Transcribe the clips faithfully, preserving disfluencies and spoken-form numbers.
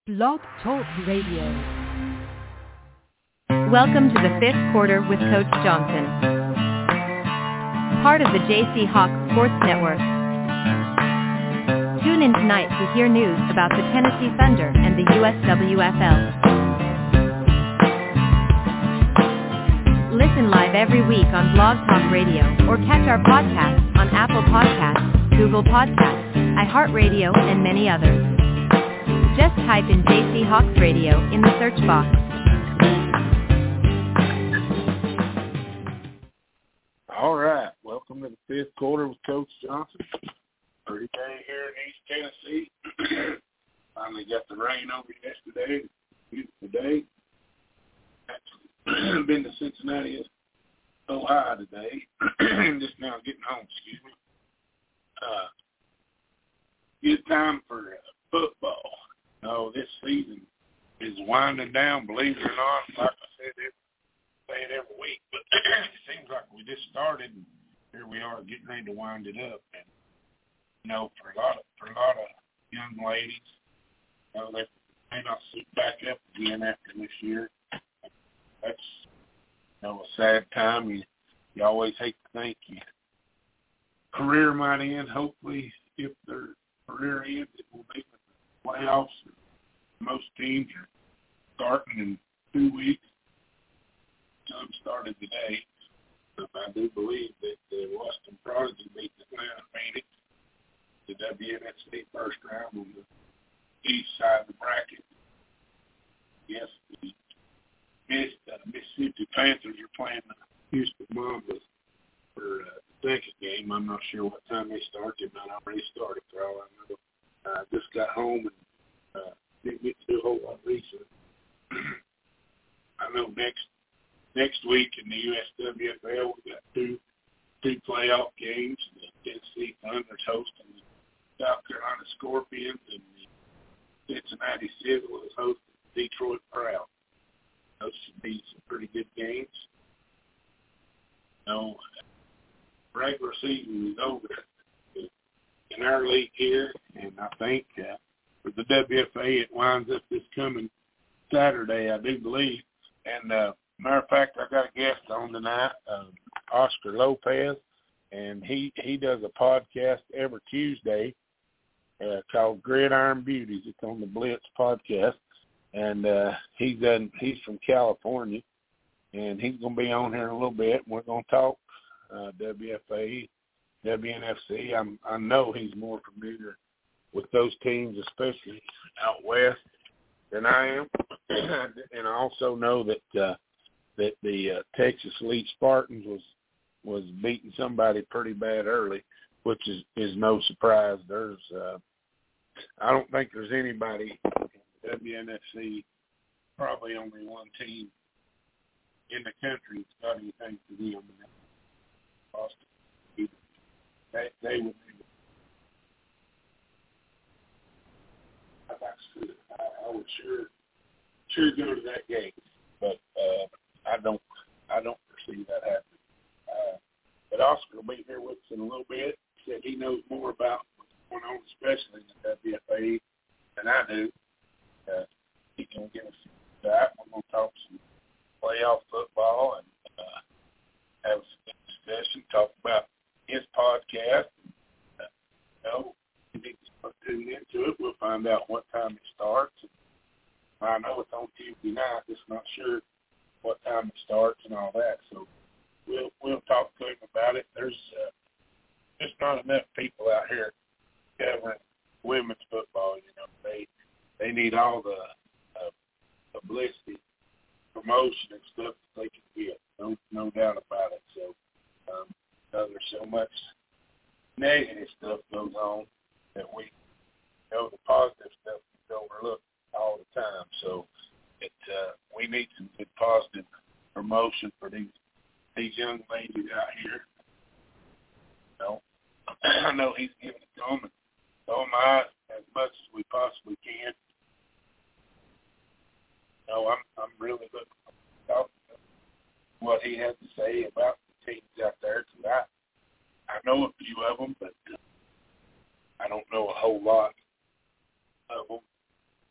Blog Talk Radio. Welcome to the fifth quarter with Coach Johnson, part of the J C Hawk Sports Network. Tune in tonight to hear news about the Tennessee Thunder and the U S W F L. Listen live every week on Blog Talk Radio or catch our podcasts on Apple Podcasts, Google Podcasts, iHeartRadio, and many others. Just type in J C Hawks Radio in the search box. All right, welcome to the fifth quarter with Coach Johnson. Pretty day here in East Tennessee. Finally got the rain over yesterday. Beautiful day. Actually, been to Cincinnati, Ohio today. Just now getting home, excuse me. Uh, good time for uh, football. No, this season is winding down, believe it or not. Like I said, every, say it every week, but it seems like we just started, and here we are getting ready to wind it up. And you know, for a lot of for a lot of young ladies, you know, they may not suit back up again after this year. That's you know a sad time. You you always hate to think your career might end. Hopefully, if their career ends, it will be with the playoffs. Most teams are starting in two weeks. Some started today. But I do believe that the Washington Prodigy beat the Atlanta Phoenix, the W N F C first round on the east side of the bracket. Yes, the Miss, uh, Mississippi Panthers are playing the Houston Mambas for uh, the second game. I'm not sure what time they start. They might already started for all I know. I uh, just got home and uh, didn't get to do a whole lot of research. I know next next week in the U S W F L we got two two playoff games. The Tennessee Thunder's hosting the South Carolina Scorpions, and the Cincinnati Civil is hosting Detroit Proud. Those should be some pretty good games. You know, regular season is over in our league here, and I think uh, for the W F A it winds up this coming Saturday, I do believe. And uh, matter of fact, I got a guest on tonight, uh, Oscar Lopez, and he, he does a podcast every Tuesday uh, called Gridiron Beauties. It's on the Blitz podcast, and uh, he's done, he's from California, and he's going to be on here in a little bit. And we're going to talk uh, W F A, W N F C. I'm, I know he's more familiar with those teams, especially out west, than I am. And I also know that uh, that the uh, Texas Elite Spartans was was beating somebody pretty bad early, which is, is no surprise. There's uh, I don't think there's anybody in the W N F C, probably only one team in the country that's got anything to do with Boston. They, they would be. I, I would sure sure go to that game, but uh, I don't I don't foresee that happening. Uh, but Oscar will be here with us in a little bit. He said he knows more about what's going on, especially in the W F A, than I do. Uh, he can give us that. We're going to talk some playoff football and uh, have a discussion, talk about his podcast. Uh, you know, you need to tune into it. We'll find out what time it starts. I know it's on Tuesday night. Just not sure what time it starts and all that. So we'll we'll talk to him about it. There's uh, just not enough people out here covering women's football. You know, they they need all the uh, publicity, promotion, and stuff that they can get. No no doubt about it. So um, uh, there's so much negative stuff goes on that we you know the positive stuff is overlooked all the time. So it uh, we need some good positive promotion for these these young ladies out here. You know, I know he's giving it to them and to them I as much as we possibly can. You know, I'm I'm really looking forward to what he has to say about the teams out there. Cause I I know a few of them, but uh, I don't know a whole lot of them. I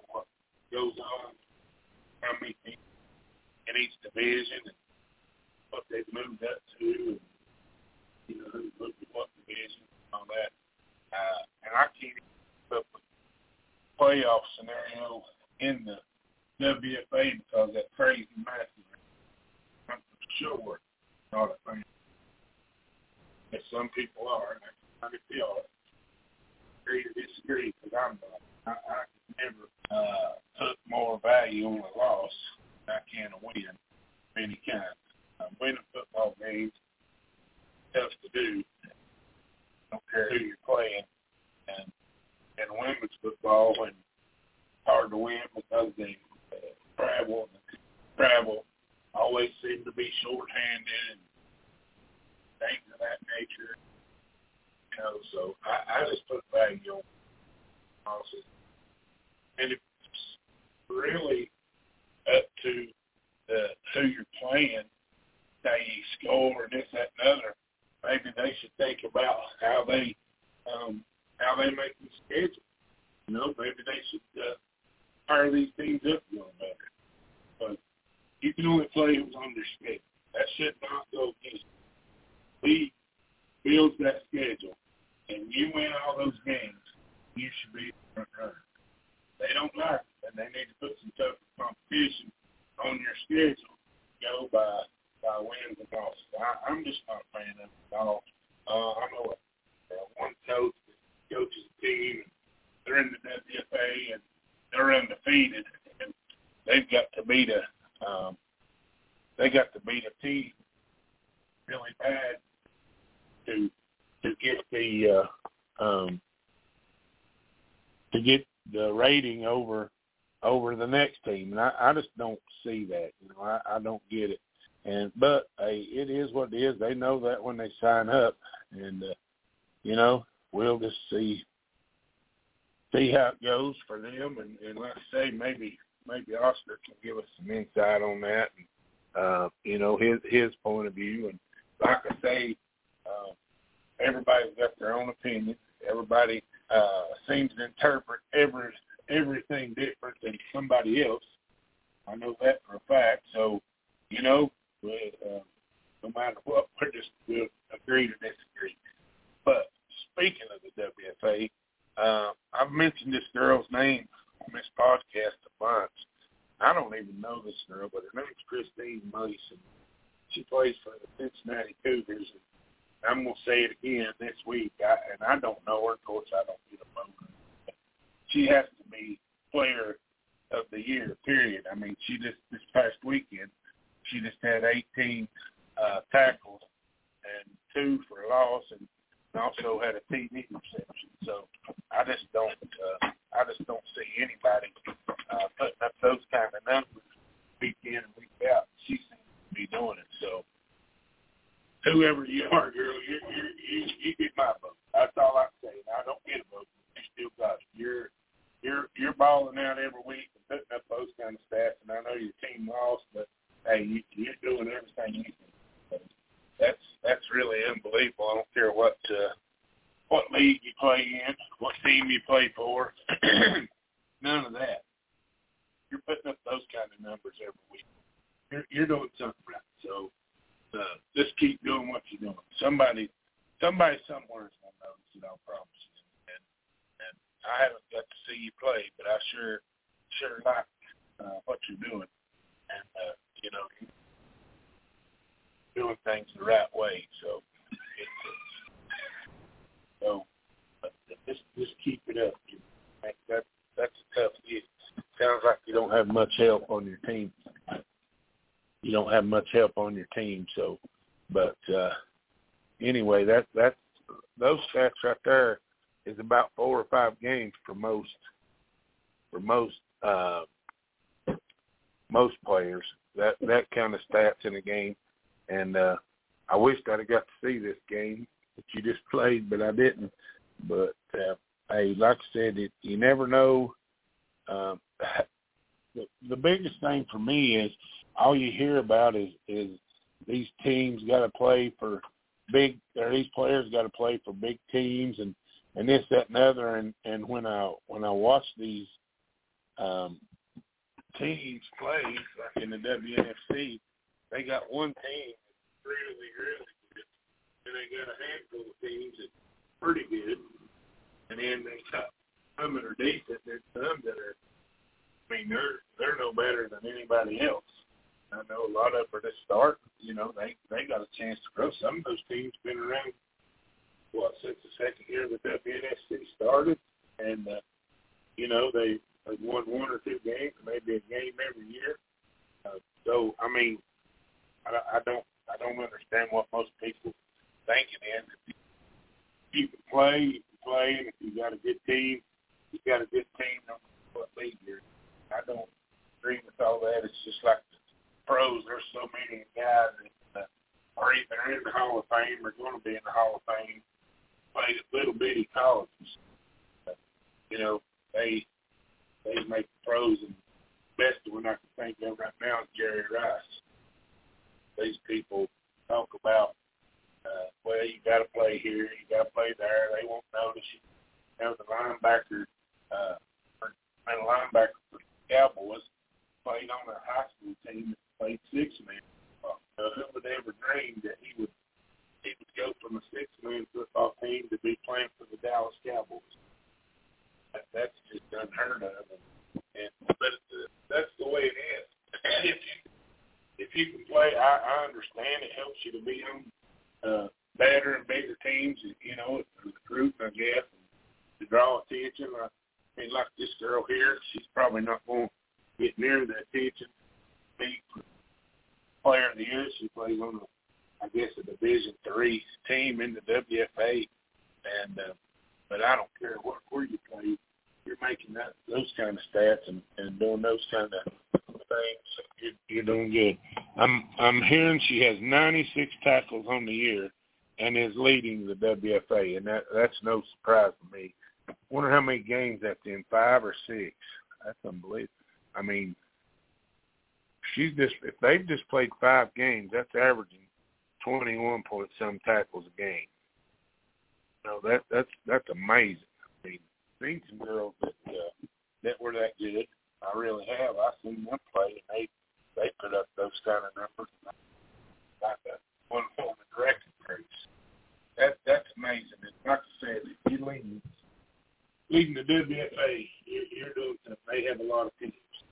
what goes on, how many teams in each division, and what they've moved up to, and, you know, who's looked at what division and all that. Uh, and I can't even keep up with playoff scenario in the W F A because that crazy math. I'm sure not a fan. But some people are, and I can feel it. Agree to disagree because I'm not. I, I can never uh, put more value on a loss than I can a win of any kind. Uh, winning football games tough to do. I don't care who you're playing. And and women's football, when hard to win because they uh, travel and the travel always seem to be shorthanded and things of that nature. You know, so I, I just put value on losses. And if it's really up to the who you're playing, they score and this, that, and other, maybe they should think about how they um, how they make the schedule. You know, maybe they should uh, fire these teams up a little better. But you can only play who's on their schedule. That should not go against you. League builds that schedule, and you win all those games, you should be the front runner. They don't like it, and they need to put some tough competition on your schedule. Go by by wins and losses. I, I'm just not a fan of it at all. Uh, I know uh, one coach that coaches a team, and they're in the W F A, and they're undefeated, and they've got to beat a um, they got to beat a team really bad to to get the uh, um, to get the rating over over the next team, and I, I just don't see that. You know, I, I don't get it. And but hey, it is what it is. They know that when they sign up, and uh, you know, we'll just see see how it goes for them. And, and like I say, maybe maybe Oscar can give us some insight on that, and uh, you know, his his point of view. And like I say, uh, everybody's got their own opinion. Everybody uh, seems to interpret every everything different than somebody else. I know that for a fact. So, you know, uh, no matter what, we're just we'll agree to disagree. But speaking of the W F A, uh, I've mentioned this girl's name on this podcast a bunch. I don't even know this girl, but her name's Christine Mason. She plays for the Cincinnati Cougars. And I'm going to say it again this week, I, and I don't know her. Of course, I don't get a vote. She has to be player of the year, period. I mean, she just, this past weekend, she just had eighteen uh, tackles and two for a loss, and also had a T D reception. So I just don't, uh, I just don't see anybody uh, putting up those kind of numbers week in and week out. She seems to be doing it. So whoever you are, girl, you you you get my vote. That's all I can say. Now, I don't get a vote. You still got it. You're you're you're balling out every week and putting up those kind of stats. And I know your team lost, but hey, you, you're doing everything you can. So that's that's really unbelievable. I don't care what uh, what league you play in, what team you play for. None of that. You're putting up those kind of numbers every week. You're, you're doing something right. So. Uh, just keep doing what you're doing. Somebody, somebody somewhere is going to notice it, I'll promise you. And, and I haven't got to see you play, but I sure, sure like uh, what you're doing. And, uh, you know, doing things the right way. So, it's, so but just, just keep it up. That, that's a tough gig. Sounds like you don't have much help on your team. You don't have much help on your team, so. But uh, anyway, that that those stats right there is about four or five games for most for most uh, most players. That that kind of stats in a game, and uh, I wished I'd have got to see this game that you just played, but I didn't. But uh, hey, like I said, it, you never know. Uh, the, the biggest thing for me is. All you hear about is, is these teams got to play for big, or these players got to play for big teams, and, and this, that, and other. And, and when I when I watch these um, teams play, like in the W N F C, they got one team that's really, really good, and they got a handful of teams that's pretty good, and then they got some that are decent, and some that are, I mean, they're they're no better than anybody else. I know a lot of them are just start, you know, they they got a chance to grow. Some of those teams been around, what, since the second year the W N F C started, and uh, you know they they won one or two games, maybe a game every year. Uh, so I mean, I, I don't I don't understand what most people thinking is. If you can play, you can play, and if you got a good team, you got a good team. No matter what league you're in. I don't agree with all that. It's just like the pros. There's so many guys that uh, are either in the Hall of Fame or going to be in the Hall of Fame. Played at little bitty colleges. Uh, you know, they they make the pros, and the best one I can think of right now is Jerry Rice. These people talk about, uh, well, you got to play here, you got to play there. They won't notice you. You know, the linebacker, uh, or, and the linebacker for the Cowboys played on a high school team that played six man. Uh, who would ever dream that he would he would go from a six man football team to be playing for the Dallas Cowboys? That, that's just unheard of. And, and but it's, that's the way it is. if you if you can play, I, I understand it helps you to be on uh, better and bigger teams. You know, as a group, I guess, and to draw attention. I mean, like this girl here, she's probably not going to get near the attention. Be player of the year. She plays on, a, I guess, a Division three team in the W F A. And uh, but I don't care what where you play, you're making that those kind of stats and, and doing those kind of things. You're, you're doing good. I'm I'm hearing she has ninety-six tackles on the year and is leading the W F A, and that that's no surprise to me. Wonder how many games that's in, five or six. That's unbelievable. I mean, she's just if they've just played five games, that's averaging twenty-one point some tackles a game. No, that that's that's amazing. I mean, seen some girls that uh, that were that good. I really have. I've seen them play, and they they put up those kind of numbers. Like that one on the direct increase. That that's amazing. And like I said, if you lead leading the W F A, you're, you're doing something. They have a lot of teams.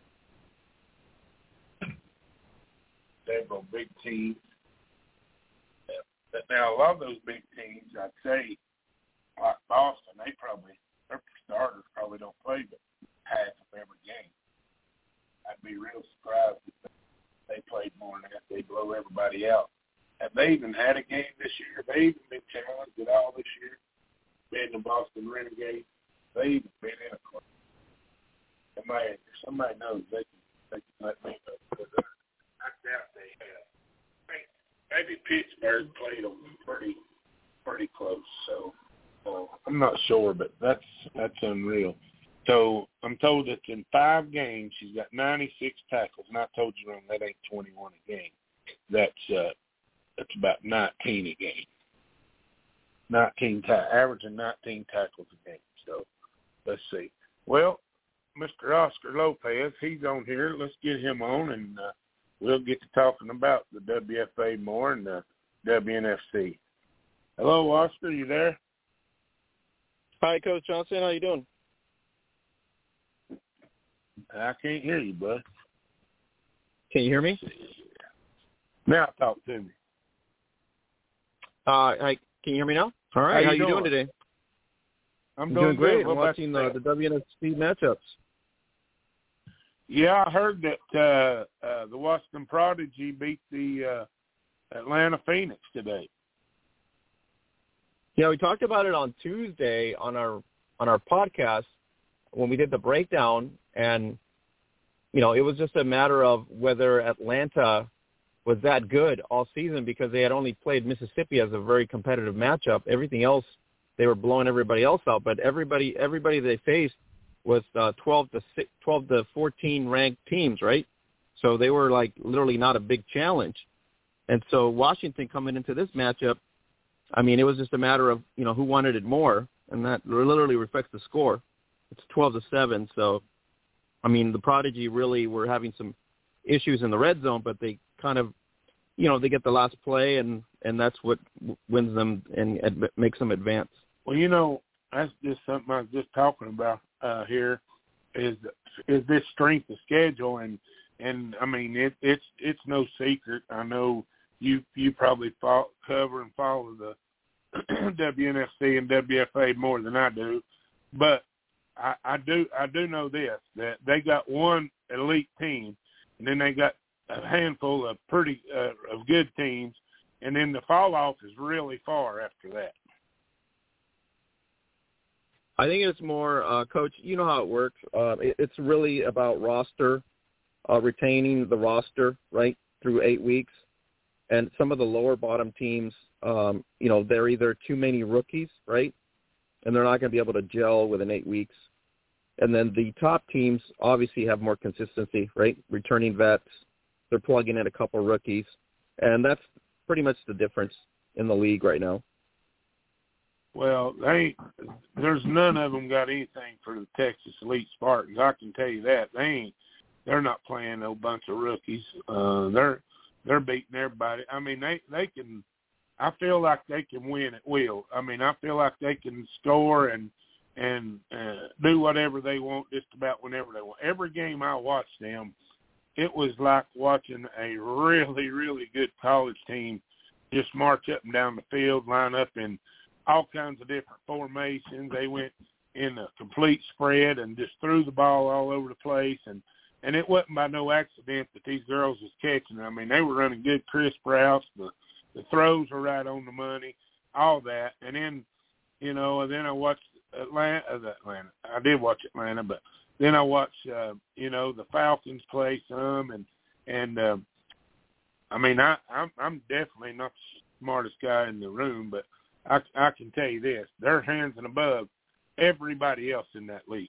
They have a big team. Yeah. But now a lot of those big teams, I'd say, like Boston, they probably their starters probably don't play but half of every game. I'd be real surprised if they played more than that. They blow everybody out. Have they even had a game this year? Have they even been challenged at all this year? Been the Boston Renegades. They even been in a club. Somebody, if somebody knows, they can, they can let me know. Because I doubt they have. Maybe Pittsburgh played them pretty, pretty close. So uh, I'm not sure, but that's that's unreal. So I'm told that in five games she's got ninety-six tackles, and I told you wrong. That ain't twenty-one a game. That's uh, that's about nineteen a game. nineteen ta- averaging nineteen tackles a game. So let's see. Well, Mister Oscar Lopez, he's on here. Let's get him on, and uh, we'll get to talking about the W F A more and the W N F C. Hello, Oscar. You there? Hi, Coach Johnson. How you doing? I can't hear you, bud. Can you hear me? Now talk to me. Uh, hi, can you hear me now? All right. How, how you doing? doing today? I'm, I'm doing, doing great. Good. I'm watching the, the W N F C matchups. Yeah, I heard that uh, uh, the Washington Prodigy beat the uh, Atlanta Phoenix today. Yeah, we talked about it on Tuesday on our on our podcast when we did the breakdown, and you know, it was just a matter of whether Atlanta was that good all season because they had only played Mississippi as a very competitive matchup. Everything else, they were blowing everybody else out, but everybody everybody they faced was uh, twelve to fourteen ranked teams, right? So they were like literally not a big challenge. And so Washington coming into this matchup, I mean, it was just a matter of, you know, who wanted it more, and that literally reflects the score. It's twelve to seven, so I mean, the Prodigy really were having some issues in the red zone, but they kind of, you know, they get the last play, and, and that's what wins them and, and makes them advance. Well, you know, that's just something I was just talking about uh, here is is this strength of schedule, and and I mean it, it's it's no secret. I know you you probably follow, cover and follow the W N F C and W F A more than I do, but I, I do I do know this, that they got one elite team, and then they got a handful of pretty uh, of good teams, and then the fall off is really far after that. I think it's more, uh, Coach, you know how it works. Uh, it, it's really about roster, uh, retaining the roster, right, through eight weeks. And some of the lower bottom teams, um, you know, they're either too many rookies, right, and they're not going to be able to gel within eight weeks. And then the top teams obviously have more consistency, right, returning vets. They're plugging in a couple of rookies. And that's pretty much the difference in the league right now. Well, they ain't, there's none of them got anything for the Texas Elite Spartans. I can tell you that. They ain't. They're not playing no bunch of rookies. Uh, they're they're beating everybody. I mean, they they can. I feel like they can win at will. I mean, I feel like they can score and and uh, do whatever they want just about whenever they want. Every game I watched them, it was like watching a really really good college team just march up and down the field, line up in all kinds of different formations. They went in a complete spread and just threw the ball all over the place. And, and it wasn't by no accident that these girls was catching it. I mean, they were running good crisp routes. The, the throws were right on the money, all that. And then, you know, and then I watched Atlanta. Uh, Atlanta. I did watch Atlanta, but then I watched, uh, you know, the Falcons play some. And, and um, I mean, I, I'm, I'm definitely not the smartest guy in the room, but I, I can tell you this, they're hands and above everybody else in that league.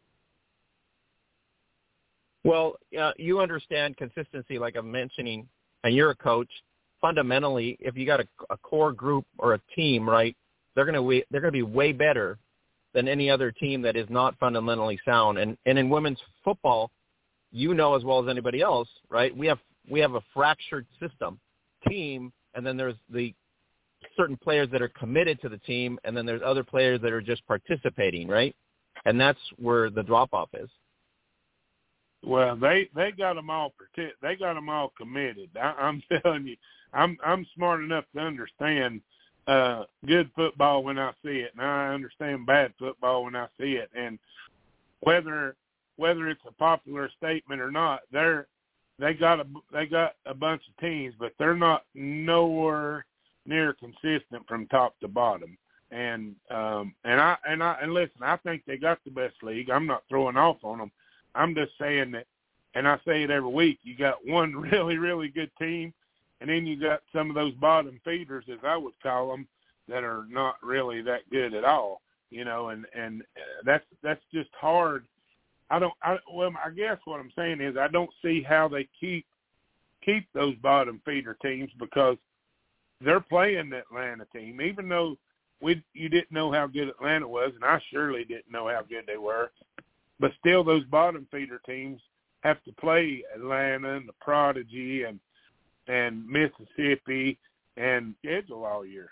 Well, uh, you understand consistency, like I'm mentioning, and you're a coach. Fundamentally, if you got a, a core group or a team, right, they're going to they're going to be way better than any other team that is not fundamentally sound. And and in women's football, you know as well as anybody else, right? We have we have a fractured system, team, and then there's the certain players that are committed to the team, and then there's other players that are just participating, right? And that's where the drop-off is. Well, they, they got them all they got them all committed. I, I'm telling you, I'm I'm smart enough to understand uh, good football when I see it, and I understand bad football when I see it. And whether whether it's a popular statement or not, they're they got a they got a bunch of teams, but they're not nowhere near consistent from top to bottom. And um and I and I and listen, I think they got the best league. I'm not throwing off on them. I'm just saying that, and I say it every week, you got one really, really good team, and then you got some of those bottom feeders, as I would call them, that are not really that good at all. You know, and, and that's that's just hard. I don't I well I guess what I'm saying is I don't see how they keep keep those bottom feeder teams, because they're playing the Atlanta team, even though we you didn't know how good Atlanta was, and I surely didn't know how good they were. But still, those bottom feeder teams have to play Atlanta and the Prodigy and and Mississippi and schedule all year.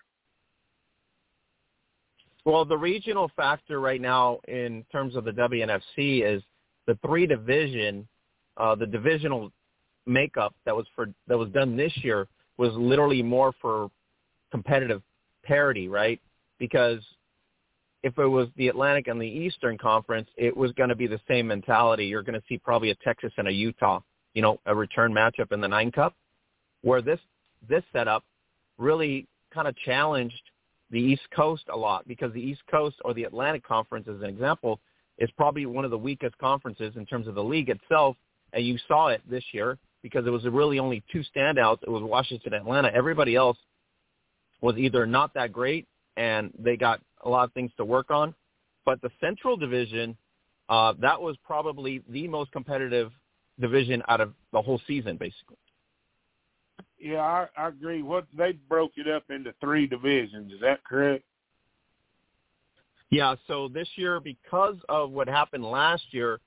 Well, the regional factor right now in terms of the W N F C is the three division, uh, the divisional makeup that was for that was done this year was literally more for competitive parity, right? Because if it was the Atlantic and the Eastern Conference, it was going to be the same mentality. You're going to see probably a Texas and a Utah, you know, a return matchup in the Nine Cup, where this this setup really kind of challenged the East Coast a lot, because the East Coast or the Atlantic Conference, as an example, is probably one of the weakest conferences in terms of the league itself, and you saw it this year because it was really only two standouts. It was Washington and Atlanta. Everybody else was either not that great and they got a lot of things to work on. But the Central Division, uh, that was probably the most competitive division out of the whole season, basically. Yeah, I, I agree. What they broke it up into three divisions. Is that correct? Yeah, so this year, because of what happened last year,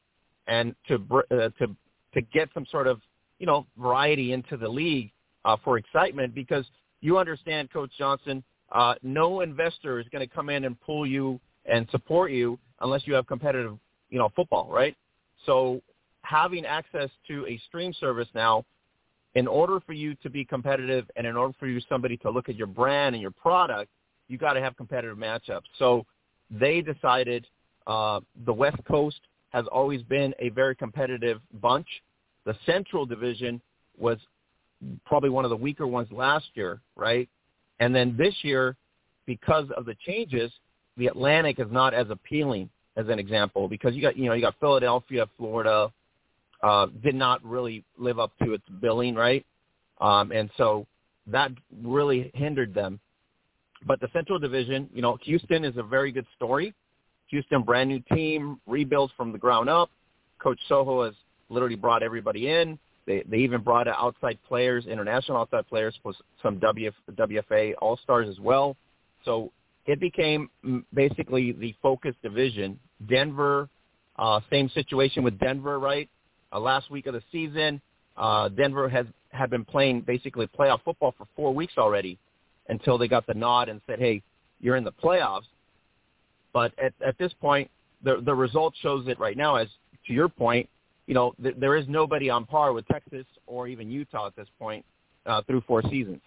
and to uh, to to get some sort of, you know, variety into the league uh, for excitement, because you understand, Coach Johnson, uh, no investor is going to come in and pull you and support you unless you have competitive, you know, football, right? So having access to a stream service now, in order for you to be competitive and in order for you somebody to look at your brand and your product, you got to have competitive matchups. So they decided uh, the West Coast has always been a very competitive bunch. The Central Division was probably one of the weaker ones last year, right? And then this year, because of the changes, the Atlantic is not as appealing, as an example, because you got, you know, you got Philadelphia, Florida, uh, did not really live up to its billing, right? Um, and so that really hindered them. But the Central Division, you know, Houston is a very good story. Houston, brand new team, rebuilds from the ground up. Coach Soho has literally brought everybody in. They they even brought outside players, international outside players, plus some W F A All-Stars as well. So it became basically the focus division. Denver, uh, same situation with Denver, right? Uh, last week of the season, uh, Denver has had been playing basically playoff football for four weeks already until they got the nod and said, hey, you're in the playoffs. But at, at this point, the the result shows it right now, as to your point, you know, th- there is nobody on par with Texas or even Utah at this point uh, through four seasons.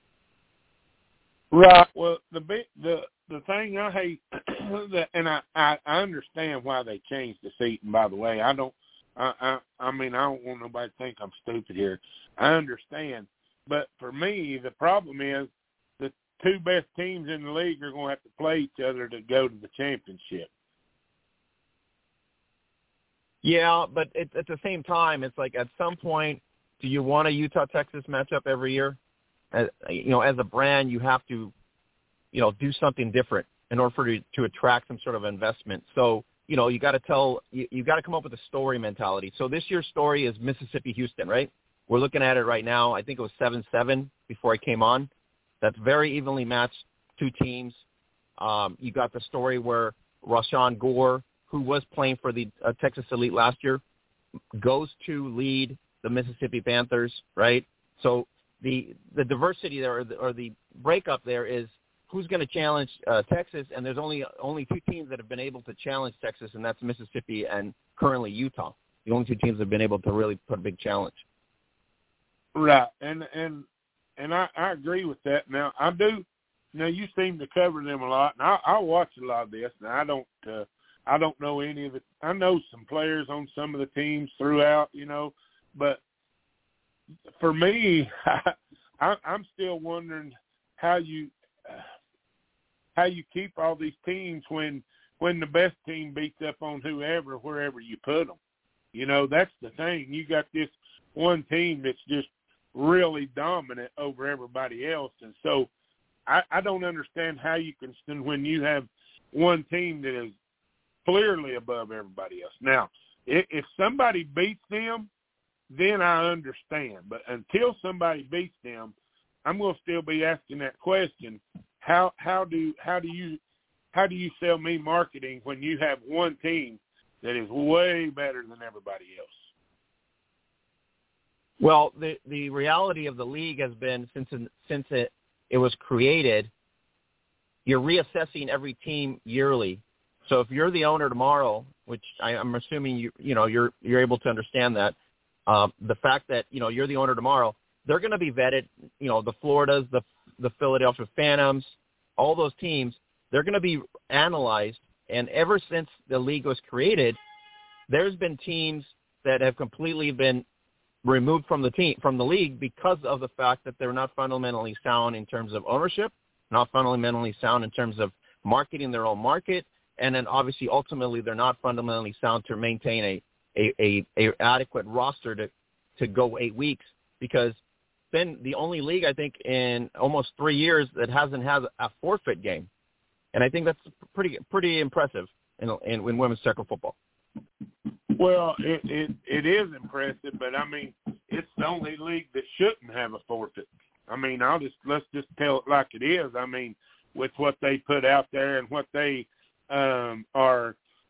Right. Well, the big, the the thing I hate, and I, I I understand why they changed the seating. By the way, I don't. I, I I mean I don't want nobody to think I'm stupid here. I understand, but for me, the problem is the two best teams in the league are going to have to play each other to go to the championship. Yeah, but it, at the same time, it's like at some point, do you want a Utah-Texas matchup every year? As, you know, as a brand, you have to, you know, do something different in order for you to attract some sort of investment. So, you know, you got to tell, you, you got to come up with a story mentality. So this year's story is Mississippi-Houston, right? We're looking at it right now. I think it was seven seven before I came on. That's very evenly matched, two teams. Um, you got the story where Rashawn Gore, who was playing for the uh, Texas Elite last year, goes to lead the Mississippi Panthers, right? So the the diversity there, or the, or the breakup there, is who's going to challenge uh, Texas, and there's only only two teams that have been able to challenge Texas, and that's Mississippi and currently Utah. The only two teams that have been able to really put a big challenge. Right, and and and I, I agree with that. Now I do. Now you seem to cover them a lot, and I, I watch a lot of this. Now I don't. Uh, I don't know any of it. I know some players on some of the teams throughout, you know, but for me, I, I'm still wondering how you uh, how you keep all these teams when when the best team beats up on whoever, wherever you put them. You know, that's the thing. You got this one team that's just really dominant over everybody else, and so I, I don't understand how you can, when you have one team that is clearly above everybody else. Now, if, if somebody beats them, then I understand. But until somebody beats them, I'm going to still be asking that question: How how do how do you how do you sell me marketing when you have one team that is way better than everybody else? Well, the the reality of the league has been since since it it was created, you're reassessing every team yearly. So if you're the owner tomorrow, which I, I'm assuming you you know you're you're able to understand that, uh, the fact that you know you're the owner tomorrow, they're going to be vetted. You know, the Floridas, the the Philadelphia Phantoms, all those teams, they're going to be analyzed. And ever since the league was created, there's been teams that have completely been removed from the team from the league because of the fact that they're not fundamentally sound in terms of ownership, not fundamentally sound in terms of marketing their own market. And then obviously, ultimately, they're not fundamentally sound to maintain a, a, a, a adequate roster to, to go eight weeks because then the only league, I think, in almost three years that hasn't had a forfeit game. And I think that's pretty pretty impressive in, in, in women's tackle football. Well, it, it it is impressive, but, I mean, it's the only league that shouldn't have a forfeit. I mean, I'll just let's just tell it like it is. I mean, with what they put out there and what they – Um, are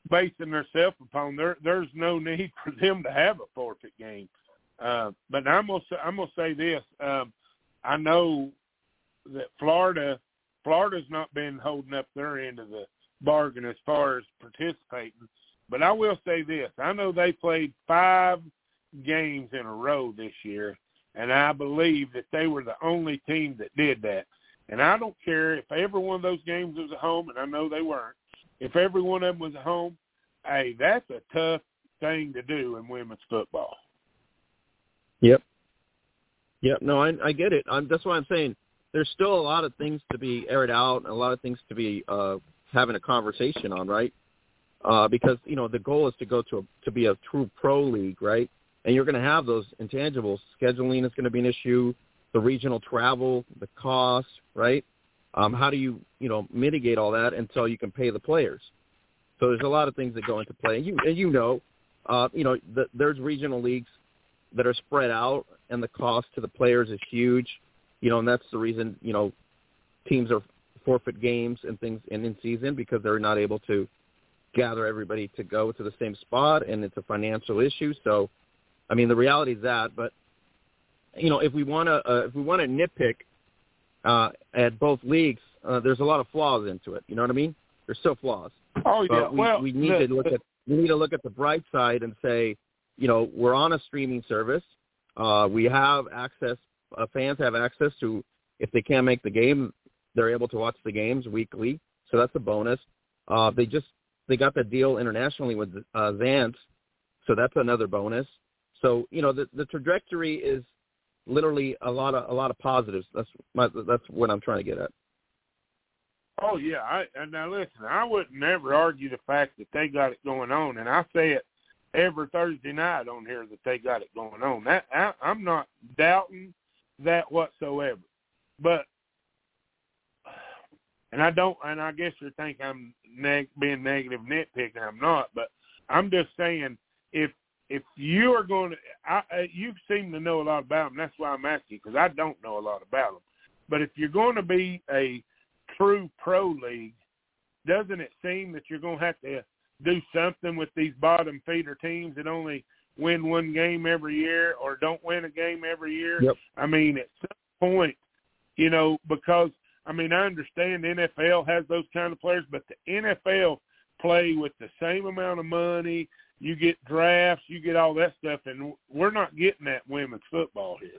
basing themselves upon. There, there's no need for them to have a forfeit game. Uh, but I'm gonna say, I'm gonna say this. Um, I know that Florida, Florida's not been holding up their end of the bargain as far as participating. But I will say this: I know they played five games in a row this year, and I believe that they were the only team that did that. And I don't care if every one of those games was at home, and I know they weren't. If every one of them was at home, hey, that's a tough thing to do in women's football. Yep. Yep. No, I, I get it. I'm, that's why I'm saying there's still a lot of things to be aired out and a lot of things to be uh, having a conversation on, right? Uh, because, you know, the goal is to go to a, to be a true pro league, right? And you're going to have those intangibles. Scheduling is going to be an issue, the regional travel, the cost, right? Um, how do you, you know, mitigate all that until you can pay the players? So there's a lot of things that go into play. And you, and you know, uh, you know, the, there's regional leagues that are spread out, and the cost to the players is huge, you know, and that's the reason, you know, teams are forfeit games and things in, in season because they're not able to gather everybody to go to the same spot, and it's a financial issue. So, I mean, the reality is that. But, you know, if we want to uh, if we want to nitpick uh, at both leagues, uh, there's a lot of flaws into it. You know what I mean? There's still flaws. Oh yeah. But we, well, we need the, to look the, at we need to look at the bright side and say, you know, we're on a streaming service. Uh, we have access. Uh, fans have access to, if they can't make the game, they're able to watch the games weekly. So that's a bonus. Uh, they just they got the deal internationally with uh, Zant, so that's another bonus. So you know, the the trajectory is literally a lot of a lot of positives. That's my, that's what I'm trying to get at. Oh yeah. I, and now listen, I would never argue the fact that they got it going on, and I say it every Thursday night on here that they got it going on. That I, I'm not doubting that whatsoever. But, and I don't, and I guess you think I'm neg- being negative nitpicking. I'm not, but I'm just saying if if you are going to, I, I, you seem to know a lot about them. That's why I'm asking, because I don't know a lot about them. But if you're going to be a true pro league, doesn't it seem that you're going to have to do something with these bottom feeder teams that only win one game every year or don't win a game every year? Yep. I mean, at some point, you know, because, I mean, I understand the N F L has those kind of players, but the N F L play with the same amount of money. You get drafts, you get all that stuff, and we're not getting that women's football here.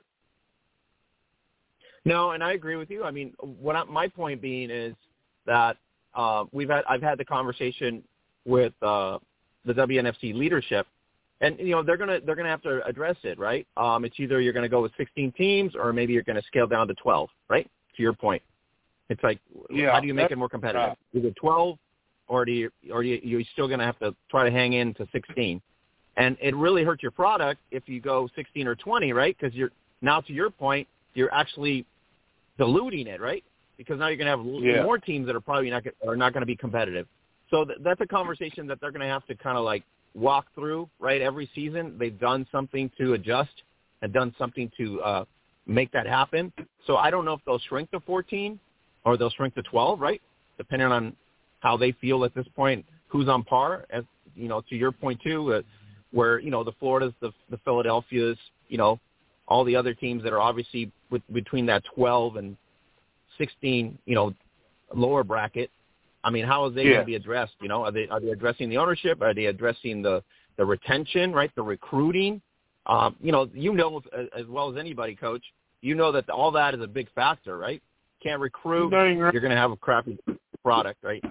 No, and I agree with you. I mean, what I, my point being is that uh, we've had I've had the conversation with uh, the W N F C leadership, and you know they're gonna they're gonna have to address it, right? Um, it's either you're gonna go with sixteen teams, or maybe you're gonna scale down to twelve, right? To your point, it's like yeah, how do you make it more competitive? Right. Either twelve, or do you or do you, you're still gonna have to try to hang in to sixteen, and it really hurts your product if you go sixteen or twenty, right? Because you're now to your point, you're actually diluting it, right? Because now you're gonna have yeah. more teams that are probably not gonna, are not gonna be competitive. So th- that's a conversation that they're going to have to kind of like walk through, right? Every season they've done something to adjust and done something to uh, make that happen. So I don't know if they'll shrink to fourteen or they'll shrink to twelve, right? Depending on how they feel at this point, who's on par, as you know, to your point too, uh, where, you know, the Floridas, the, the Philadelphias, you know, all the other teams that are obviously with, between that twelve and sixteen, you know, lower bracket. I mean, how is they yeah. going to be addressed? You know, are they are they addressing the ownership? Are they addressing the, the retention, right? The recruiting? Um, you know, you know as, as well as anybody, Coach. You know that all that is a big factor, right? Can't recruit, you're going to have a crappy product, right?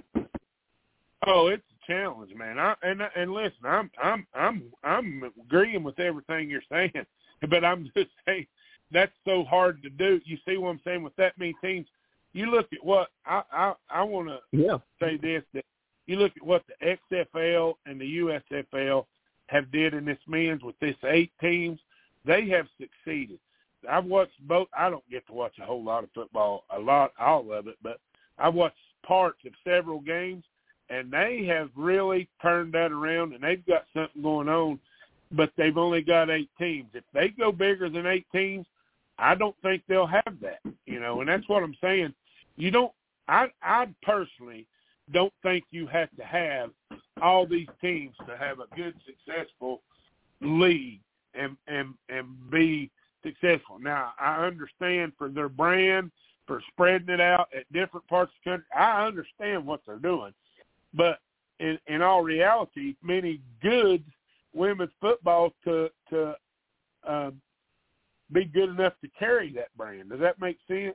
Oh, it's a challenge, man. I, and and listen, I'm I'm I'm I'm agreeing with everything you're saying, but I'm just saying that's so hard to do. You see what I'm saying? With that many teams. You look at what I I, I want to yeah. say this, that you look at what the X F L and the U S F L have did in this men's with this eight teams. They have succeeded. I've watched both. I don't get to watch a whole lot of football, a lot, all of it, but I've watched parts of several games, and they have really turned that around, and they've got something going on, but they've only got eight teams. If they go bigger than eight teams, I don't think they'll have that, you know, and that's what I'm saying. You don't, I, I personally don't think you have to have all these teams to have a good, successful league and and and be successful. Now, I understand for their brand, for spreading it out at different parts of the country, I understand what they're doing. But in, in all reality, many good women's football to to uh, be good enough to carry that brand. Does that make sense?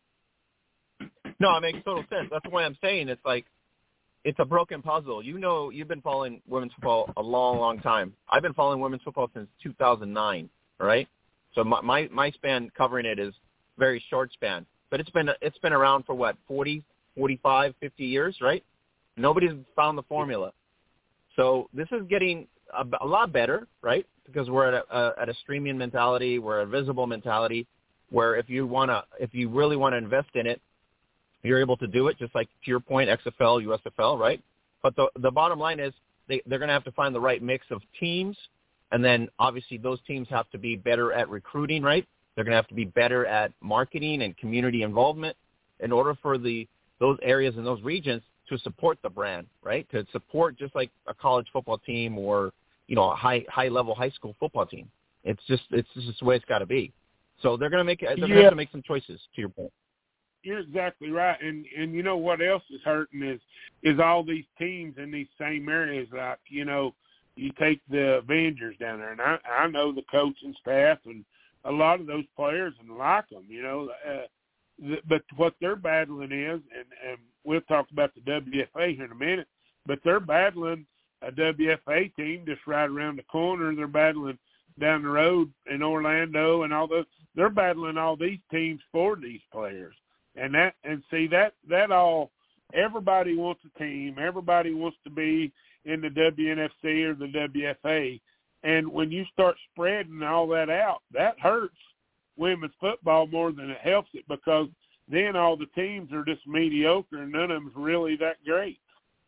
No, it makes total sense. That's why I'm saying it's like it's a broken puzzle. You know, you've been following women's football a long, long time. I've been following women's football since two thousand nine, all right? So my, my, my span covering it is very short span. But it's been it's been around for, what, forty, forty-five, fifty years, right? Nobody's found the formula. So this is getting a, a lot better, right? Because we're at a, a, at a streaming mentality, we're at a visible mentality, where if you want to, if you really want to invest in it, you're able to do it, just like, to your point, X F L, U S F L, right? But the the bottom line is they, they're going to have to find the right mix of teams, and then obviously those teams have to be better at recruiting, right? They're going to have to be better at marketing and community involvement in order for the those areas and those regions to support the brand, right? To support just like a college football team or, you know, a high high level high school football team. It's just it's just the way it's got to be. So they're going to make they're going to yeah. have to make some choices, to your point. You're exactly right, and and you know what else is hurting is is all these teams in these same areas. Like, you know, you take the Avengers down there, and I I know the coaching staff and a lot of those players and like them, you know. Uh, the, but what they're battling is, and and we'll talk about the W F A here in a minute, but they're battling a W F A team just right around the corner. They're battling down the road in Orlando and all those. They're battling all these teams for these players. And that, and see that, that all, everybody wants a team. Everybody wants to be in the W N F C or the W F A. And when you start spreading all that out, that hurts women's football more than it helps it, because then all the teams are just mediocre and none of them's really that great.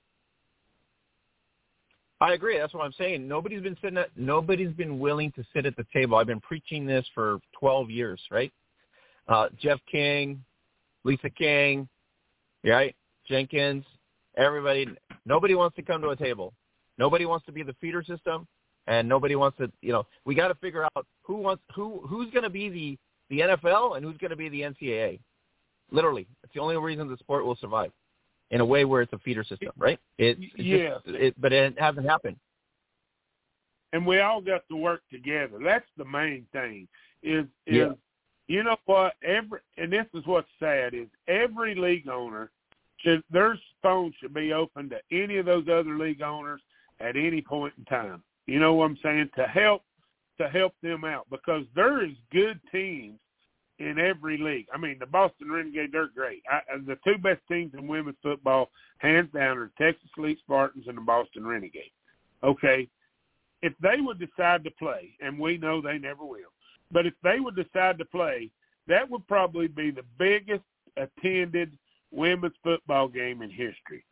I agree. That's what I'm saying. Nobody's been sitting at, nobody's been willing to sit at the table. I've been preaching this for twelve years, right? Uh, Jeff King, Lisa King, right? Jenkins, everybody. Nobody wants to come to a table. Nobody wants to be the feeder system, and nobody wants to. You know, we got to figure out who wants who who's going to be the the N F L and who's going to be the N C double A. Literally, it's the only reason the sport will survive in a way where it's a feeder system, right? It, it's yeah, just, it, but it hasn't happened. And we all got to work together. That's the main thing. Is is. Yeah. You know what? Every and this is what's sad is every league owner should their phone should be open to any of those other league owners at any point in time. You know what I'm saying? To help to help them out, because there is good teams in every league. I mean, the Boston Renegades, they're great. I, the two best teams in women's football, hands down, are Texas Elite Spartans and the Boston Renegades. Okay, if they would decide to play, and we know they never will. But if they would decide to play, that would probably be the biggest attended women's football game in history.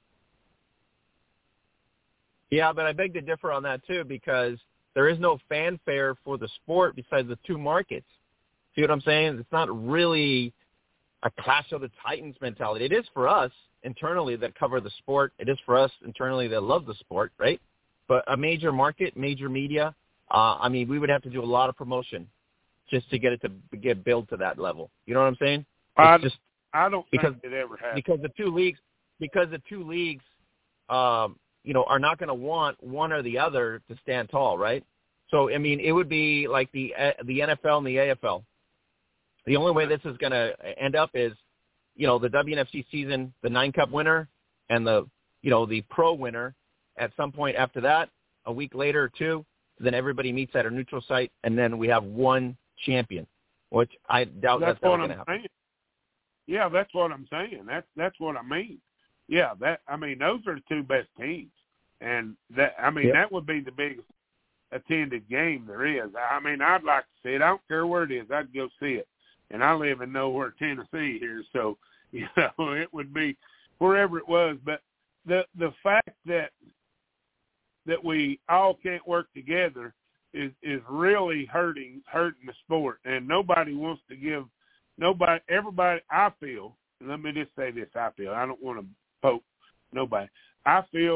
Yeah, but I beg to differ on that too, because there is no fanfare for the sport besides the two markets. See what I'm saying? It's not really a Clash of the Titans mentality. It is for us internally that cover the sport. It is for us internally that love the sport, right? But a major market, major media, Uh, I mean, we would have to do a lot of promotion just to get it to get built to that level. You know what I'm saying? It's I, just I don't because, think it ever happened. Because the two leagues, because the two leagues, um, you know, are not going to want one or the other to stand tall, right? So, I mean, it would be like the the N F L and the A F L. The only way this is going to end up is, you know, the W N F C season, the nine cup winner, and the, you know, the pro winner. At some point after that, a week later or two, then everybody meets at a neutral site, and then we have one champion, which I doubt that's, that's never going to happen. Saying. Yeah, that's what I'm saying. That's that's what I mean. Yeah, that I mean those are the two best teams, and that I mean yep. that would be the biggest attended game there is. I mean, I'd like to see it. I don't care where it is. I'd go see it. And I live in nowhere, Tennessee here, so you know it would be wherever it was. But the the fact that that we all can't work together is, is really hurting hurting the sport. And nobody wants to give nobody everybody I feel, let me just say this, I feel, I don't want to poke nobody. I feel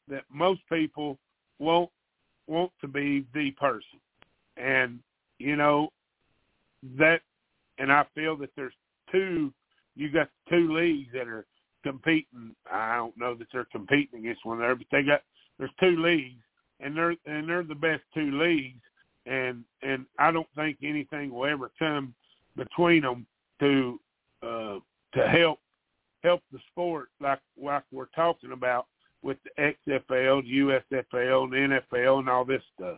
that most people won't want to be the person. And, you know, that, and I feel that there's two, you got two leagues that are competing. I don't know that they're competing against one another, but they got, there's two leagues, and they're, and they're the best two leagues. And, and I don't think anything will ever come between them to, uh, to help, help the sport like, like we're talking about with the X F L, U S F L, and the N F L, and all this stuff.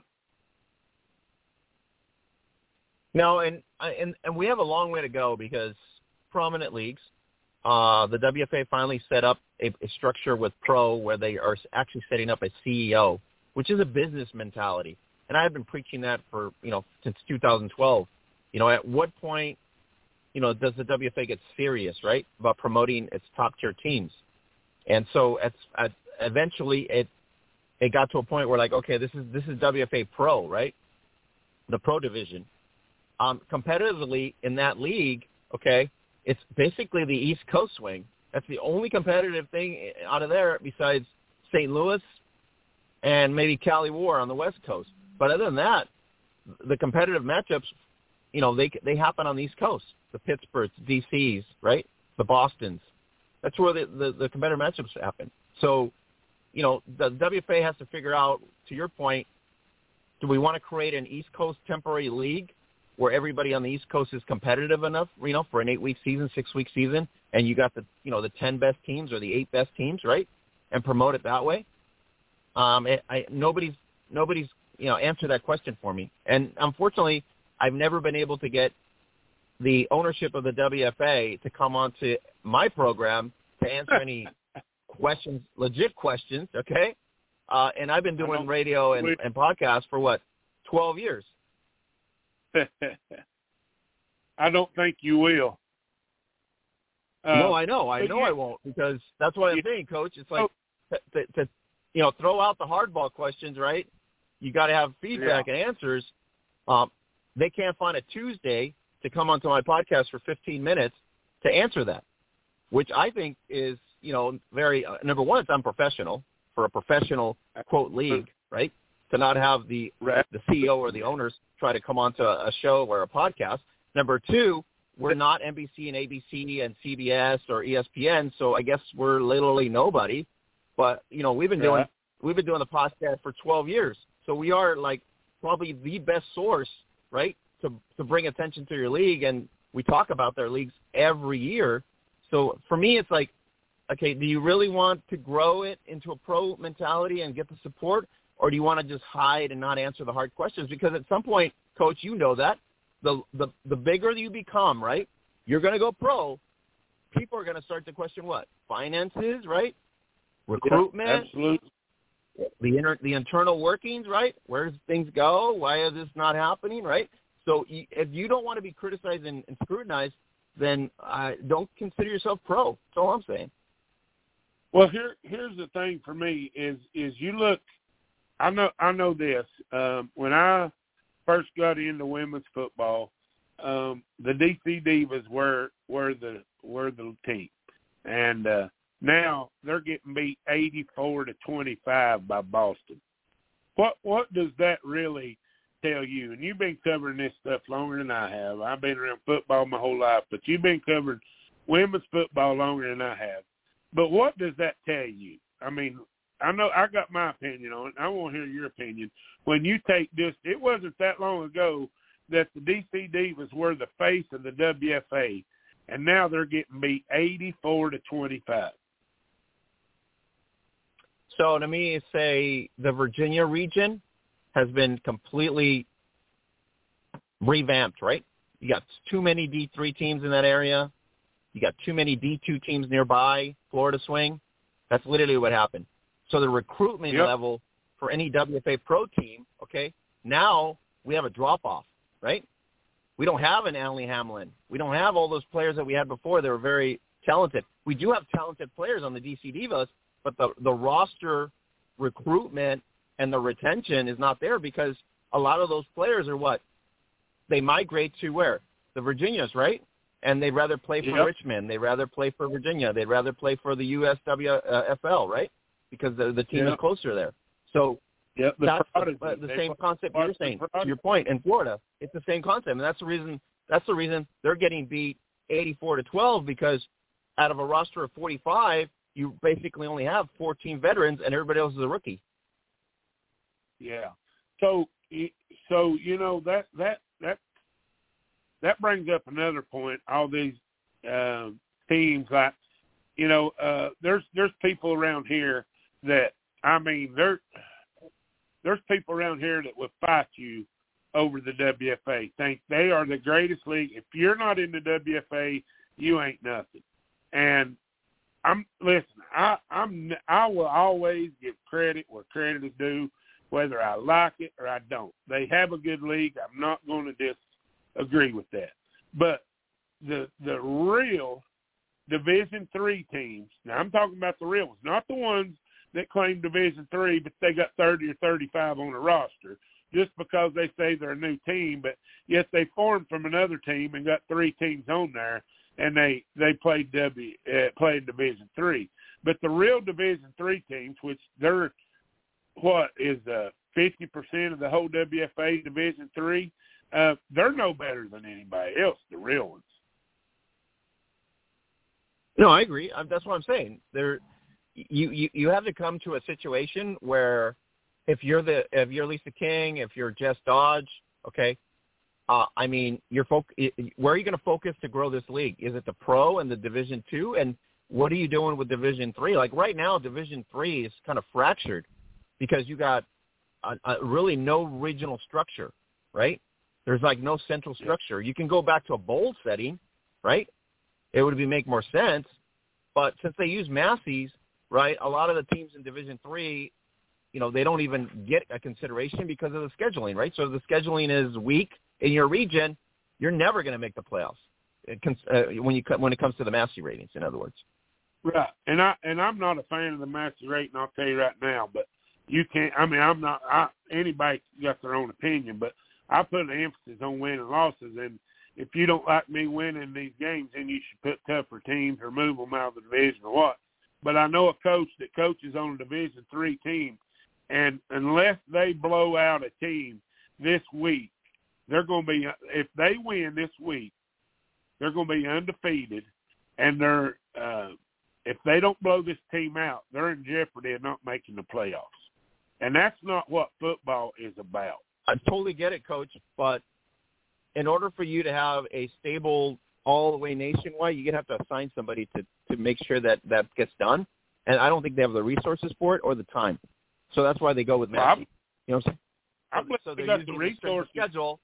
No, and and and we have a long way to go because prominent leagues, uh, the W F A finally set up a, a structure with Pro where they are actually setting up a C E O, which is a business mentality. And I've been preaching that for, you know, since two thousand twelve. You know, at what point, you know, does the W F A get serious, right, about promoting its top-tier teams? And so at, at eventually it it got to a point where, like, okay, this is this is W F A Pro, right, the Pro division. Um, competitively in that league, okay, it's basically the East Coast swing. That's the only competitive thing out of there besides Saint Louis and maybe Cali War on the West Coast. But other than that, the competitive matchups, you know, they they happen on the East Coast. The Pittsburghs, D Cs, right? The Bostons. That's where the, the, the competitive matchups happen. So, you know, the W F A has to figure out, to your point, do we want to create an East Coast temporary league where everybody on the East Coast is competitive enough, you know, for an eight-week season, six-week season, and you got the, you know, the ten best teams or the eight best teams, right, and promote it that way? Um, it, I, nobody's, nobody's, you know, answered that question for me. And unfortunately, I've never been able to get the ownership of the W F A to come on to my program to answer any questions, legit questions, okay? Uh, and I've been doing radio and, and podcasts for, what, twelve years. I don't think you will. Uh, no, I know. I know you, I won't, because that's what I'm saying, Coach. It's like to, to, to, you know, throw out the hardball questions, right? You got to have feedback yeah. and answers. Um, they can't find a Tuesday to come onto my podcast for fifteen minutes to answer that, which I think is, you know, very uh, – number one, it's unprofessional for a professional, quote, league, right, to not have the the C E O or the owners try to come onto a show or a podcast. Number two, we're not N B C and A B C and C B S or E S P N, so I guess we're literally nobody. But, you know, we've been doing we've been doing the podcast for twelve years, so we are, like, probably the best source, right, to to bring attention to your league, and we talk about their leagues every year. So for me, it's like, okay, do you really want to grow it into a pro mentality and get the support, or do you want to just hide and not answer the hard questions? Because at some point, Coach, you know that, the the, the bigger you become, right, you're going to go pro, people are going to start to question what? Finances, right? Recruitment. Yeah, absolutely. The, inter, the internal workings, right? Where does things go? Why is this not happening, right? So if you don't want to be criticized and, and scrutinized, then uh, don't consider yourself pro. That's all I'm saying. Well, here here's the thing for me is is you look. I know I know this. Um, when I first got into women's football, um, the D C Divas were were the were the team, and uh, now they're getting beat eighty-four to twenty-five by Boston. What what does that really tell you? And you've been covering this stuff longer than I have. I've been around football my whole life, but you've been covering women's football longer than I have. But what does that tell you? I mean, I know I got my opinion on it. I want to hear your opinion. When you take this, it wasn't that long ago that the D C Divas were the face of the W F A, and now they're getting beat eighty-four to twenty-five. So to me, say the Virginia region has been completely revamped, right? You got too many D three teams in that area. You got too many D two teams nearby, Florida swing. That's literally what happened. So the recruitment yep. level for any W F A pro team, okay, now we have a drop-off, right? We don't have an Allie Hamlin. We don't have all those players that we had before. They were very talented. We do have talented players on the D C Divas, but the, the roster recruitment and the retention is not there because a lot of those players are what? They migrate to where? The Virginias, right? And they'd rather play for yep. Richmond. They'd rather play for Virginia. They'd rather play for the U S W F L, right? because the, the team yeah. is closer there. So yeah, the that's prodigy. the, the They same concept you're saying. prodigy. To your point, in Florida, it's the same concept, and that's the reason. That's the reason they're getting beat eighty-four to twelve, because out of a roster of forty-five, you basically only have fourteen veterans, and everybody else is a rookie. Yeah. So, so you know that that that that brings up another point. All these uh, teams, like you know, uh, there's there's people around here that I mean, there there's people around here that will fight you over the W F A. Think they are the greatest league. If you're not in the W F A, you ain't nothing. And I'm listen. I I'm I will always give credit where credit is due, whether I like it or I don't. They have a good league. I'm not going to disagree with that. But the the real Division three teams. Now I'm talking about the real ones, not the ones that claim Division three, but they got thirty or thirty-five on a roster just because they say they're a new team. But yet they formed from another team and got three teams on there, and they they played W uh, played Division three. But the real Division three teams, which they're what is uh, fifty percent of the whole W F A Division three, uh, they're no better than anybody else. The real ones. No, I agree. That's what I'm saying. There, you, you you have to come to a situation where if you're the if you're Lisa King, if you're Jess Dodge, okay, uh, I mean, you're fo- where are you going to focus to grow this league? Is it the pro and the Division two? And what are you doing with Division three? Like right now, Division three is kind of fractured because you got a, a really no regional structure, right? There's like no central structure. You can go back to a bowl setting, right? It would be make more sense, but since they use Massey's, right, a lot of the teams in Division three, you know, they don't even get a consideration because of the scheduling, right? So if the scheduling is weak in your region, you're never going to make the playoffs it can, uh, when you when it comes to the Massey ratings, in other words. Right, and I and I'm not a fan of the Massey rating. I'll tell you right now, but you can't. I mean, I'm not. I, anybody got their own opinion, but I put an emphasis on win and losses, and if you don't like me winning these games, then you should put tougher teams or move them out of the division or what. But I know a coach that coaches on a Division three team, and unless they blow out a team this week, they're going to be – if they win this week, they're going to be undefeated, and they're uh, if they don't blow this team out, they're in jeopardy of not making the playoffs. And that's not what football is about. I totally get it, Coach, but – in order for you to have a stable all the way nationwide, you're going to have to assign somebody to, to make sure that that gets done. And I don't think they have the resources for it or the time. So that's why they go with Massey. You know what I'm saying? I so they're got using the the strength resources. of schedule.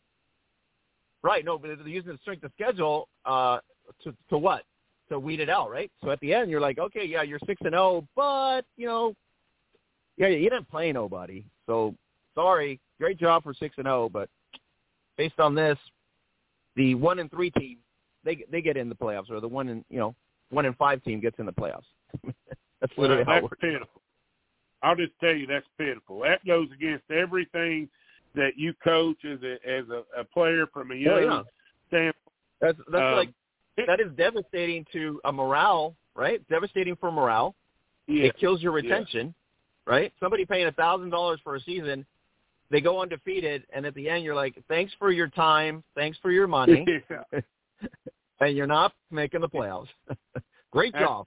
Right, no, but they're using the strength of schedule uh, to, to what? To weed it out, right? So at the end, you're like, okay, yeah, you're six and oh, but, you know, yeah, you didn't play nobody. So sorry, great job for six and oh, but based on this, the one and three team, they they get in the playoffs, or the one and you know one and five team gets in the playoffs. That's literally well, how that's it works. Pitiful. I'll just tell you that's pitiful. That goes against everything that you coach as a as a, a player from a young oh, yeah. standpoint. That's that's um, like that is devastating to a morale, right? Devastating for morale. Yeah, it kills your retention, yeah. right? Somebody paying a thousand dollars for a season. They go undefeated, and at the end, you're like, thanks for your time, thanks for your money, yeah. and you're not making the playoffs. Great job.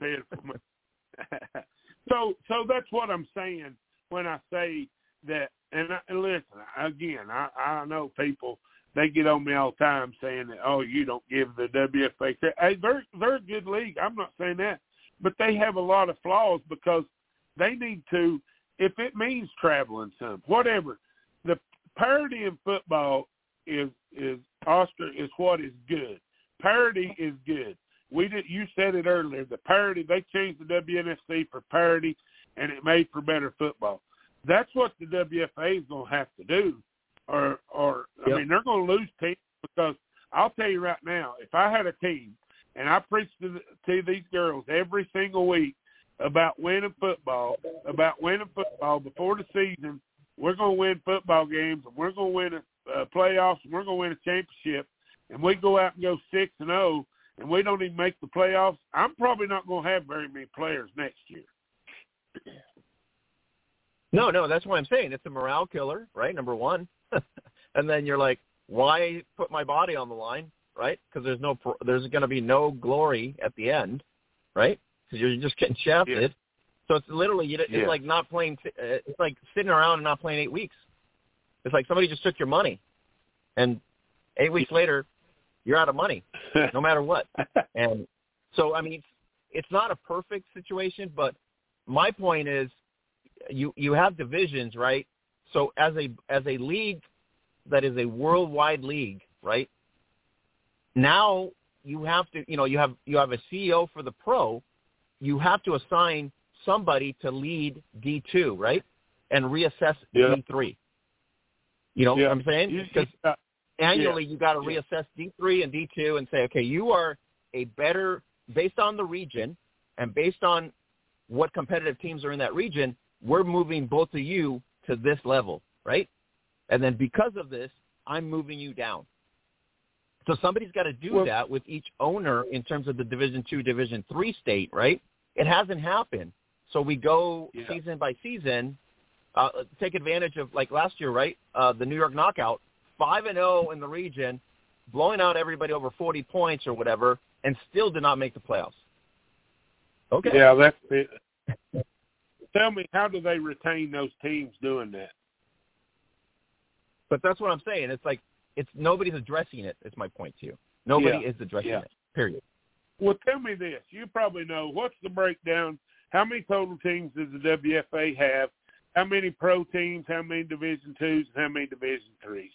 so so that's what I'm saying when I say that, and, I, and listen, again, I, I know people, they get on me all the time saying that, oh, you don't give the W F A. Hey, they're, they're a good league. I'm not saying that. But they have a lot of flaws because they need to, if it means traveling some, whatever, the parity in football is is Oscar is what is good. Parity is good. We did. You said it earlier. The parity. They changed the W N F C for parity, and it made for better football. That's what the W F A is going to have to do, or or I yep. mean they're going to lose teams because I'll tell you right now, if I had a team and I preached to, the, to these girls every single week about winning football, about winning football before the season. We're going to win football games, and we're going to win a, a playoffs, and we're going to win a championship, and we go out and go six and oh, and we don't even make the playoffs. I'm probably not going to have very many players next year. No, no, that's what I'm saying. It's a morale killer, right? Number one. And then you're like, why put my body on the line, right? Because there's no, there's going to be no glory at the end, right? Because you're just getting shafted. Yeah. So it's literally, it's yeah. like not playing, it's like sitting around and not playing eight weeks. It's like somebody just took your money, and eight weeks later, you're out of money, no matter what. And so, I mean, it's not a perfect situation, but my point is, you you have divisions, right? So as a as a league that is a worldwide league, right? Now you have to, you know, you have you have a C E O for the pro. You have to assign somebody to lead D two, right? And reassess yeah. D three. You know yeah. what I'm saying? Because yeah. annually yeah. you got to yeah. reassess D three and D two and say, okay, you are a better, based on the region and based on what competitive teams are in that region, we're moving both of you to this level, right? And then because of this, I'm moving you down. So somebody's got to do well, that with each owner in terms of the Division two, Division three state, right? It hasn't happened. So we go yeah. season by season, uh, take advantage of, like last year, right? Uh, the New York Knockout, five and oh in the region, blowing out everybody over forty points or whatever, and still did not make the playoffs. Okay. Yeah, that's it. Tell me, how do they retain those teams doing that? But that's what I'm saying. It's like it's nobody's addressing it. Is my point to you. Nobody yeah. is addressing yeah. it. Period. Well, tell me this. You probably know. What's the breakdown? How many total teams does the W F A have? How many pro teams? How many Division twos? And how many Division threes?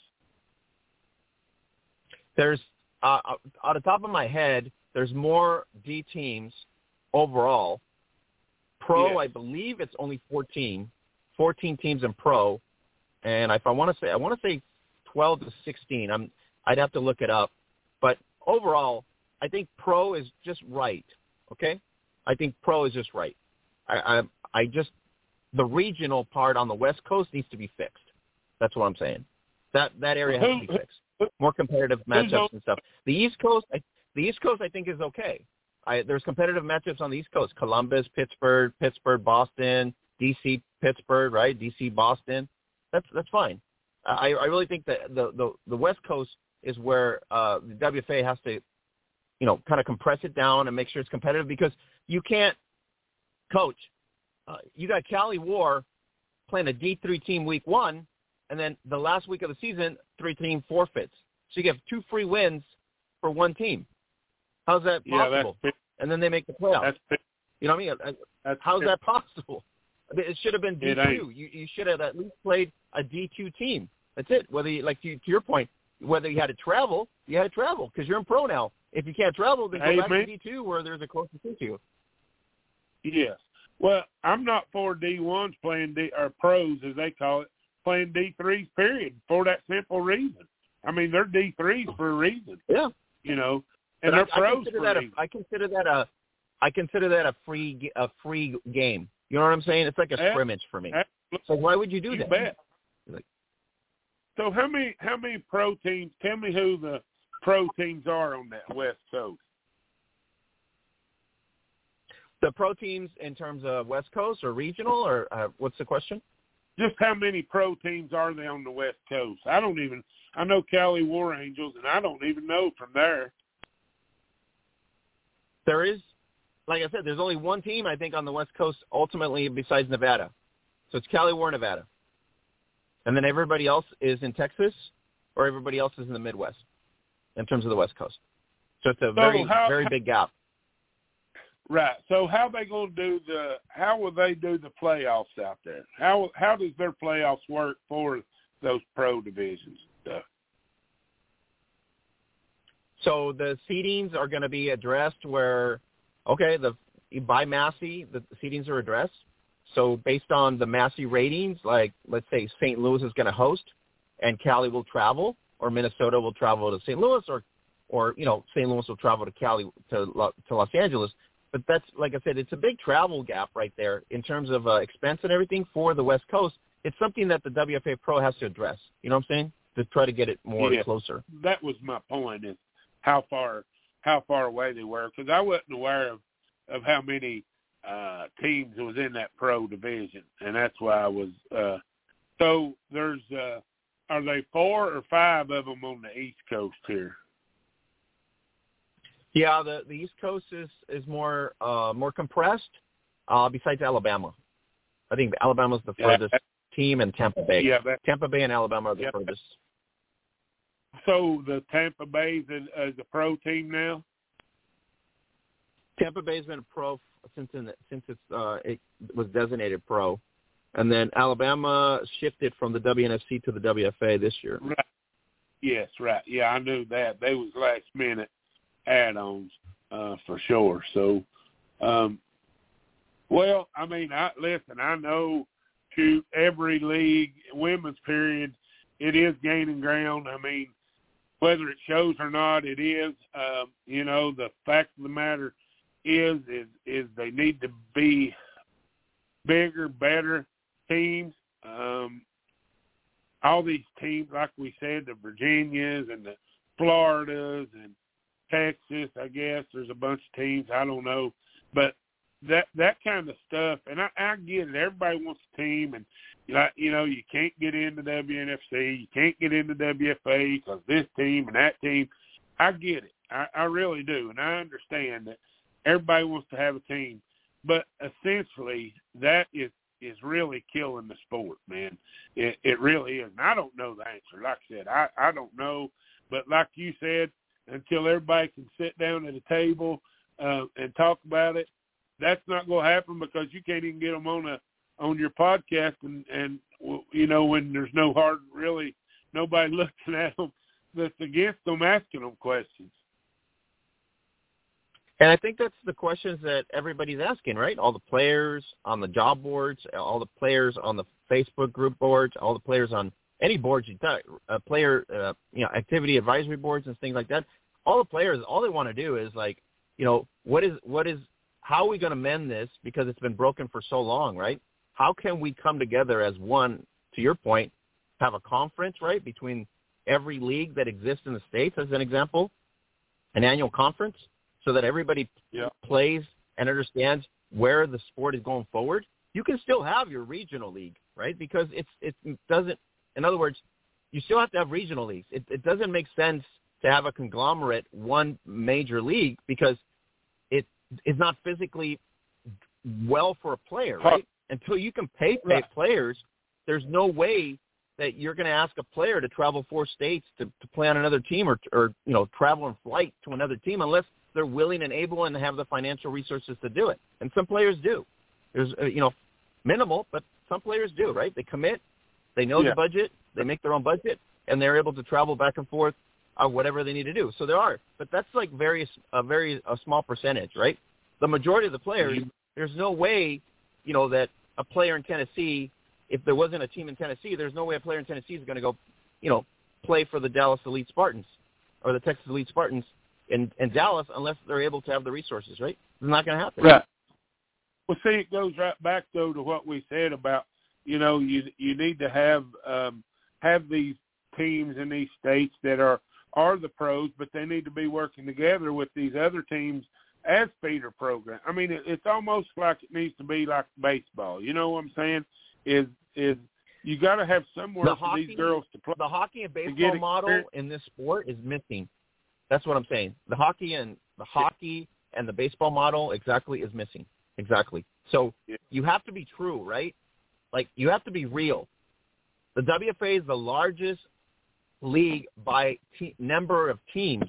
There's, uh, out of the top of my head, there's more D teams overall. Pro, yes. I believe it's only fourteen. fourteen teams in pro, and if I want to say, I want to say twelve to sixteen. I'm, I'd have to look it up, but overall, I think pro is just right. Okay, I think pro is just right. I, I, I just the regional part on the West Coast needs to be fixed. That's what I'm saying. That that area has to be fixed. More competitive matchups and stuff. The East Coast, I, the East Coast, I think is okay. I, there's competitive matchups on the East Coast: Columbus, Pittsburgh, Pittsburgh, Boston, D C, Pittsburgh, right? D C, Boston. That's that's fine. I, I really think that the, the the West Coast is where uh, the W F A has to, you know, kind of compress it down and make sure it's competitive, because you can't coach. Uh, you got Cali War playing a D three team week one, and then the last week of the season, three team forfeits. So you get two free wins for one team. How's that possible? Yeah, and then they make the playoffs. That's you know what I mean? That's How's that possible? I mean, it should have been D two. You, you should have at least played a D two team. That's it. Whether you, like to, to your point, whether you had to travel, you had to travel because you're in pro now. If you can't travel, then go hey, back man. to D two where there's a closer to you. Yes. Well, I'm not for D ones playing D or pros as they call it, playing D threes. Period. For that simple reason. I mean, they're D threes for a reason. Yeah. You know, and but they're I, pros I consider for that a a, reason. I consider that a, I consider that a free a free game. You know what I'm saying? It's like a Ab- scrimmage for me. Absolutely. So why would you do you that? Bet. Like, so how many how many pro teams? Tell me who the pro teams are on that West Coast. The pro teams in terms of West Coast or regional, or uh, what's the question? Just how many pro teams are there on the West Coast? I don't even – I know Cali War Angels, and I don't even know from there. There is – like I said, there's only one team, I think, on the West Coast ultimately besides Nevada. So it's Cali War, Nevada. And then everybody else is in Texas, or everybody else is in the Midwest in terms of the West Coast. So it's a So very, how, very big gap. Right. So how are they going to do the – how will they do the playoffs out there? How how does their playoffs work for those pro divisions and stuff? So the seedings are going to be addressed where, okay, the by Massey, the seedings are addressed. So based on the Massey ratings, like let's say Saint Louis is going to host and Cali will travel, or Minnesota will travel to Saint Louis, or, or you know, Saint Louis will travel to Cali, to, to Los Angeles. But that's, like I said, it's a big travel gap right there in terms of uh, expense and everything for the West Coast. It's something that the W F A Pro has to address. You know what I'm saying? To try to get it more yeah, closer. That was my point, is how far how far away they were, because I wasn't aware of, of how many uh, teams that was in that pro division, and that's why I was. Uh, so there's, uh, are they four or five of them on the East Coast here? Yeah, the, the East Coast is is more uh, more compressed. Uh, besides Alabama, I think Alabama's the furthest yeah. team, and Tampa Bay. Yeah, that, Tampa Bay and Alabama are the yeah. furthest. So the Tampa Bay is a, is a pro team now. Tampa Bay's been a pro since in, since it's uh, it was designated pro, and then Alabama shifted from the W N F C to the W F A this year. Right. Yes, right. Yeah, I knew that. They was last minute add-ons uh, for sure. So, um, well, I mean, I listen. I know, shoot, every league, women's period, it is gaining ground. I mean, whether it shows or not, it is. Um, you know, the fact of the matter is, is, is they need to be bigger, better teams. Um, all these teams, like we said, the Virginias and the Floridas and Texas, I guess there's a bunch of teams. I don't know, but that that kind of stuff, and I, I get it. Everybody wants a team, and like you know, you can't get into W N F C, you can't get into W F A because this team and that team. I get it. I, I really do, and I understand that everybody wants to have a team, but essentially that is is really killing the sport, man. It it really is. And I don't know the answer. Like I said, I I don't know, but like you said, until everybody can sit down at a table uh, and talk about it, that's not going to happen because you can't even get them on a on your podcast, and, and you know, when there's no hard, really, nobody looking at them that's against them asking them questions. And I think that's the questions that everybody's asking, right? All the players on the job boards, all the players on the Facebook group boards, all the players on any boards you talk, uh, player, uh, you know, activity advisory boards and things like that. All the players, all they want to do is like, you know, what is, what is, how are we going to mend this because it's been broken for so long, right? How can we come together as one, to your point, have a conference, right, between every league that exists in the States, as an example, an annual conference, so that everybody yeah. plays and understands where the sport is going forward? You can still have your regional league, right, because it's it doesn't, in other words, you still have to have regional leagues. It, it doesn't make sense to have a conglomerate, one major league, because it is not physically well for a player, right? Until you can pay, pay right. players, there's no way that you're going to ask a player to travel four states to, to play on another team or, or, you know, travel in flight to another team unless they're willing and able and have the financial resources to do it. And some players do. There's, uh, you know, minimal, but some players do, right? They commit, they know yeah. the budget, they make their own budget, and they're able to travel back and forth or whatever they need to do. So there are, but that's like very, a very a small percentage, right? The majority of the players, mm-hmm. there's no way, you know, that a player in Tennessee, if there wasn't a team in Tennessee, there's no way a player in Tennessee is going to go, you know, play for the Dallas Elite Spartans or the Texas Elite Spartans in, in Dallas unless they're able to have the resources, right? It's not going to happen. Right. Well, see, it goes right back, though, to what we said about, you know, you you need to have um, have these teams in these states that are, are the pros, but they need to be working together with these other teams as feeder program. I mean, it, it's almost like it needs to be like baseball. You know what I'm saying? Is is you got to have somewhere the for hockey, these girls to play. The hockey and baseball model in this sport is missing. That's what I'm saying. The hockey and the hockey and the baseball model exactly is missing. Exactly. So yeah. you have to be true, right? Like you have to be real. The W F A is the largest league by te- number of teams,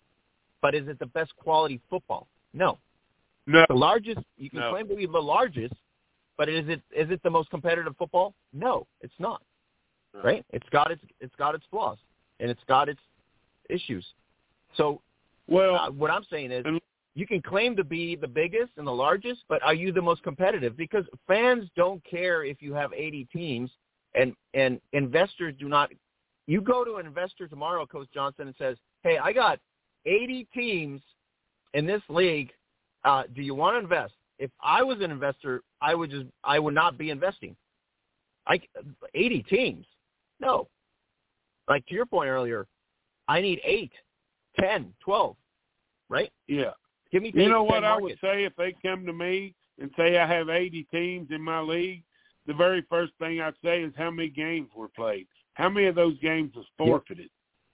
but is it the best quality football? No. No. The largest, you can no. claim to be the largest, but is it is it the most competitive football? No, it's not. No. Right? It's got its it's got its flaws and it's got its issues. So, well, uh, what I'm saying is, and, you can claim to be the biggest and the largest, but are you the most competitive? Because fans don't care if you have eighty teams, and and investors do not. You go to an investor tomorrow, Coach Johnson, and says, "Hey, I got eighty teams in this league. Uh, do you want to invest?" If I was an investor, I would just I would not be investing. I eighty teams, no. Like to your point earlier, I need eight, ten, twelve, right? Yeah. Give me you know what I I would say if they come to me and say I have eighty teams in my league, the very first thing I'd say is how many games were played. How many of those games was forfeited?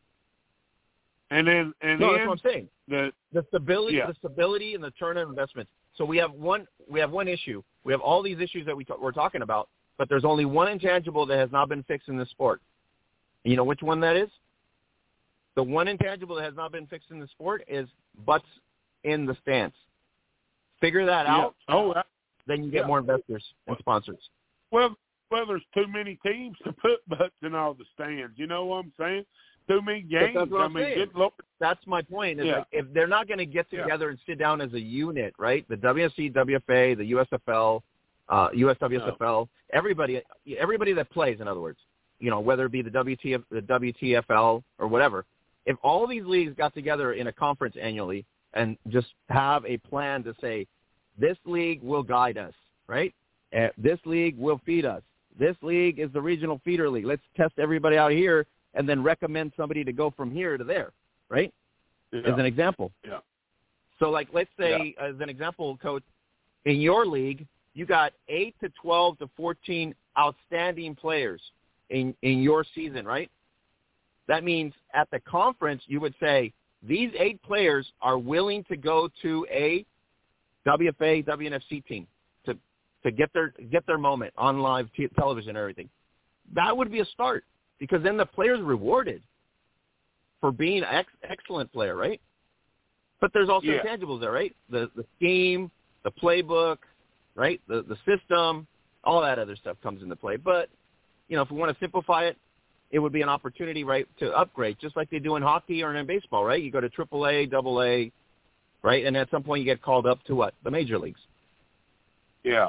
Yeah. And then, and no, then that's what I'm saying. The the stability, yeah. the stability, and the return on investments. So we have one, we have one issue. We have all these issues that we t- we're talking about, but there's only one intangible that has not been fixed in this sport. You know which one that is? The one intangible that has not been fixed in the sport is butts in the stands. Figure that yeah. out. Oh, I, then you get yeah. more investors and sponsors. Well, well, there's too many teams to put butts in all the stands. You know what I'm saying? Too many games. That's what I I'm mean, saying. good Lord. That's my point. Is Yeah. like if they're not going to get together yeah. and sit down as a unit, right? The W F C, W F A, the U S F L, uh, U S W S F L, no. everybody, everybody that plays, in other words, you know, whether it be the W T F, the W T F L or whatever. If all these leagues got together in a conference annually and just have a plan to say, this league will guide us, right? Uh, this league will feed us. This league is the regional feeder league. Let's test everybody out here and then recommend somebody to go from here to there, right? Yeah. As an example. Yeah. So, like, let's say, yeah. as an example, Coach, in your league, you got eight to twelve to fourteen outstanding players in, in your season, right? That means at the conference, you would say, these eight players are willing to go to a W F A, W N F C team to to get their get their moment on live t- television and everything. That would be a start because then the player's rewarded for being an ex- excellent player, right? But there's also yeah. intangibles there, right? The the scheme, the playbook, right? The the system, all that other stuff comes into play. But, you know, if we want to simplify it, it would be an opportunity, right, to upgrade, just like they do in hockey or in baseball, right? You go to triple A, double A, right? And at some point you get called up to what? The major leagues. Yeah.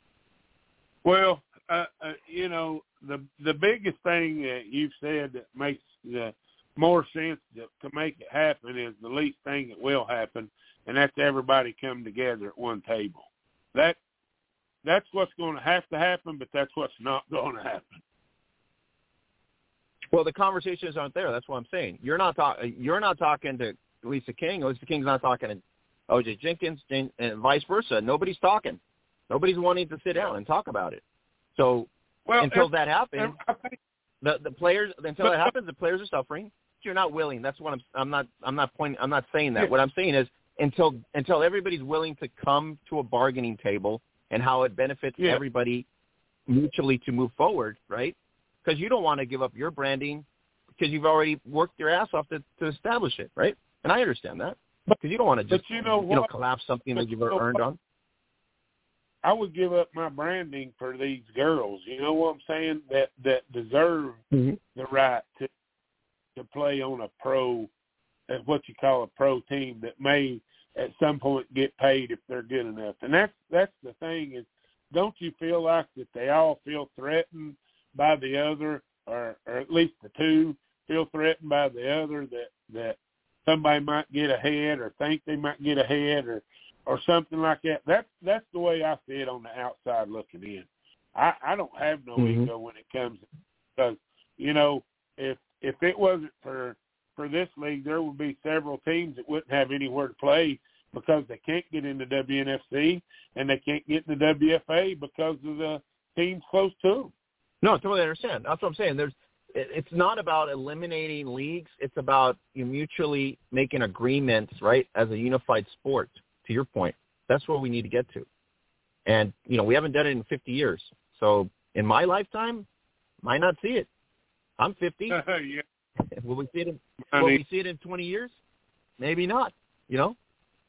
Well, uh, uh, you know, the the biggest thing that you've said that makes the more sense to, to make it happen is the least thing that will happen, and that's everybody come together at one table. That that's what's going to have to happen, but that's what's not going to happen. Well, the conversations aren't there. That's what I'm saying. You're not talking. You're not talking to Lisa King. Lisa King's not talking to O J Jenkins, and vice versa. Nobody's talking. Nobody's wanting to sit down and talk about it. So well, until if, that happens, think, the the players until but, that happens, the players are suffering. You're not willing. That's what I'm. I'm not. I'm not pointing. I'm not saying that. Yeah. What I'm saying is until until everybody's willing to come to a bargaining table and how it benefits yeah. everybody mutually to move forward, right? Because you don't want to give up your branding because you've already worked your ass off to, to establish it, right? And I understand that. Because you don't want to just you know, you know collapse something but that you've you know earned what? on. I would give up my branding for these girls. You know what I'm saying? That that deserve mm-hmm. the right to to play on a pro, as what you call a pro team that may at some point get paid if they're good enough. And that's that's the thing is, don't you feel like that they all feel threatened by the other, or or at least the two feel threatened by the other, that that somebody might get ahead or think they might get ahead or or something like that. That's that's the way I see it on the outside looking in. I, I don't have no mm-hmm. ego when it comes to, because, you know, if if it wasn't for for this league, there would be several teams that wouldn't have anywhere to play because they can't get into W N F C and they can't get into W F A because of the teams close to them. No, I totally understand. That's what I'm saying. There's, it's not about eliminating leagues. It's about you mutually making agreements, right, as a unified sport, to your point. That's what we need to get to. And, you know, we haven't done it in fifty years. So in my lifetime, might not see it. I'm fifty. yeah. Will we see it in, will we see it in twenty years? Maybe not, you know?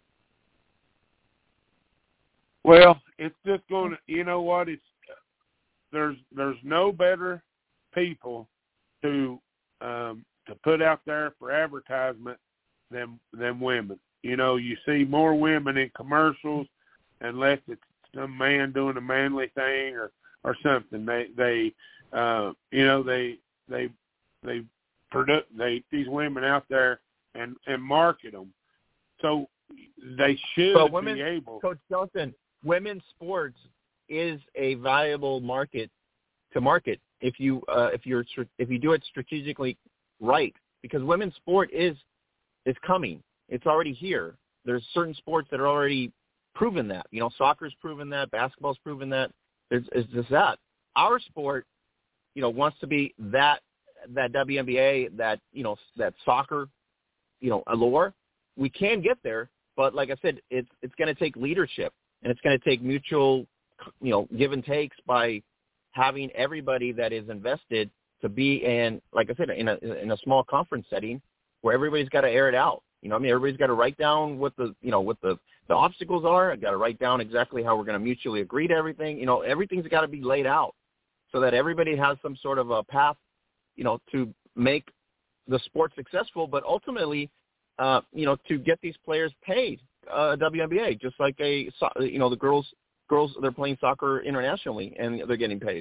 Well, it's just going to, you know what, it's, there's there's no better people to um, to put out there for advertisement than than women. You know, you see more women in commercials unless it's some man doing a manly thing or, or something. They they uh, you know they they they produce they these women out there and, and market them. So they should but women, be able. Coach Johnson, women's sports is a valuable market to market if you uh, if you're if you do it strategically right, because women's sport is is coming. It's already here. There's certain sports that are already proven that. You know, soccer's proven that. Basketball's proven that. It's, it's just that. Our sport, you know, wants to be that that W N B A, that, you know, that soccer, you know, allure. We can get there, but like I said, it's it's going to take leadership, and it's going to take mutual, you know, give and takes by having everybody that is invested to be in, like I said, in a in a small conference setting where everybody's got to air it out. You know, I mean, everybody's got to write down what the, you know, what the, the obstacles are. I've got to write down exactly how we're going to mutually agree to everything. You know, everything's got to be laid out so that everybody has some sort of a path, you know, to make the sport successful, but ultimately, uh, you know, to get these players paid, uh, W N B A, just like a, you know, the girls, girls, they're playing soccer internationally and they're getting paid.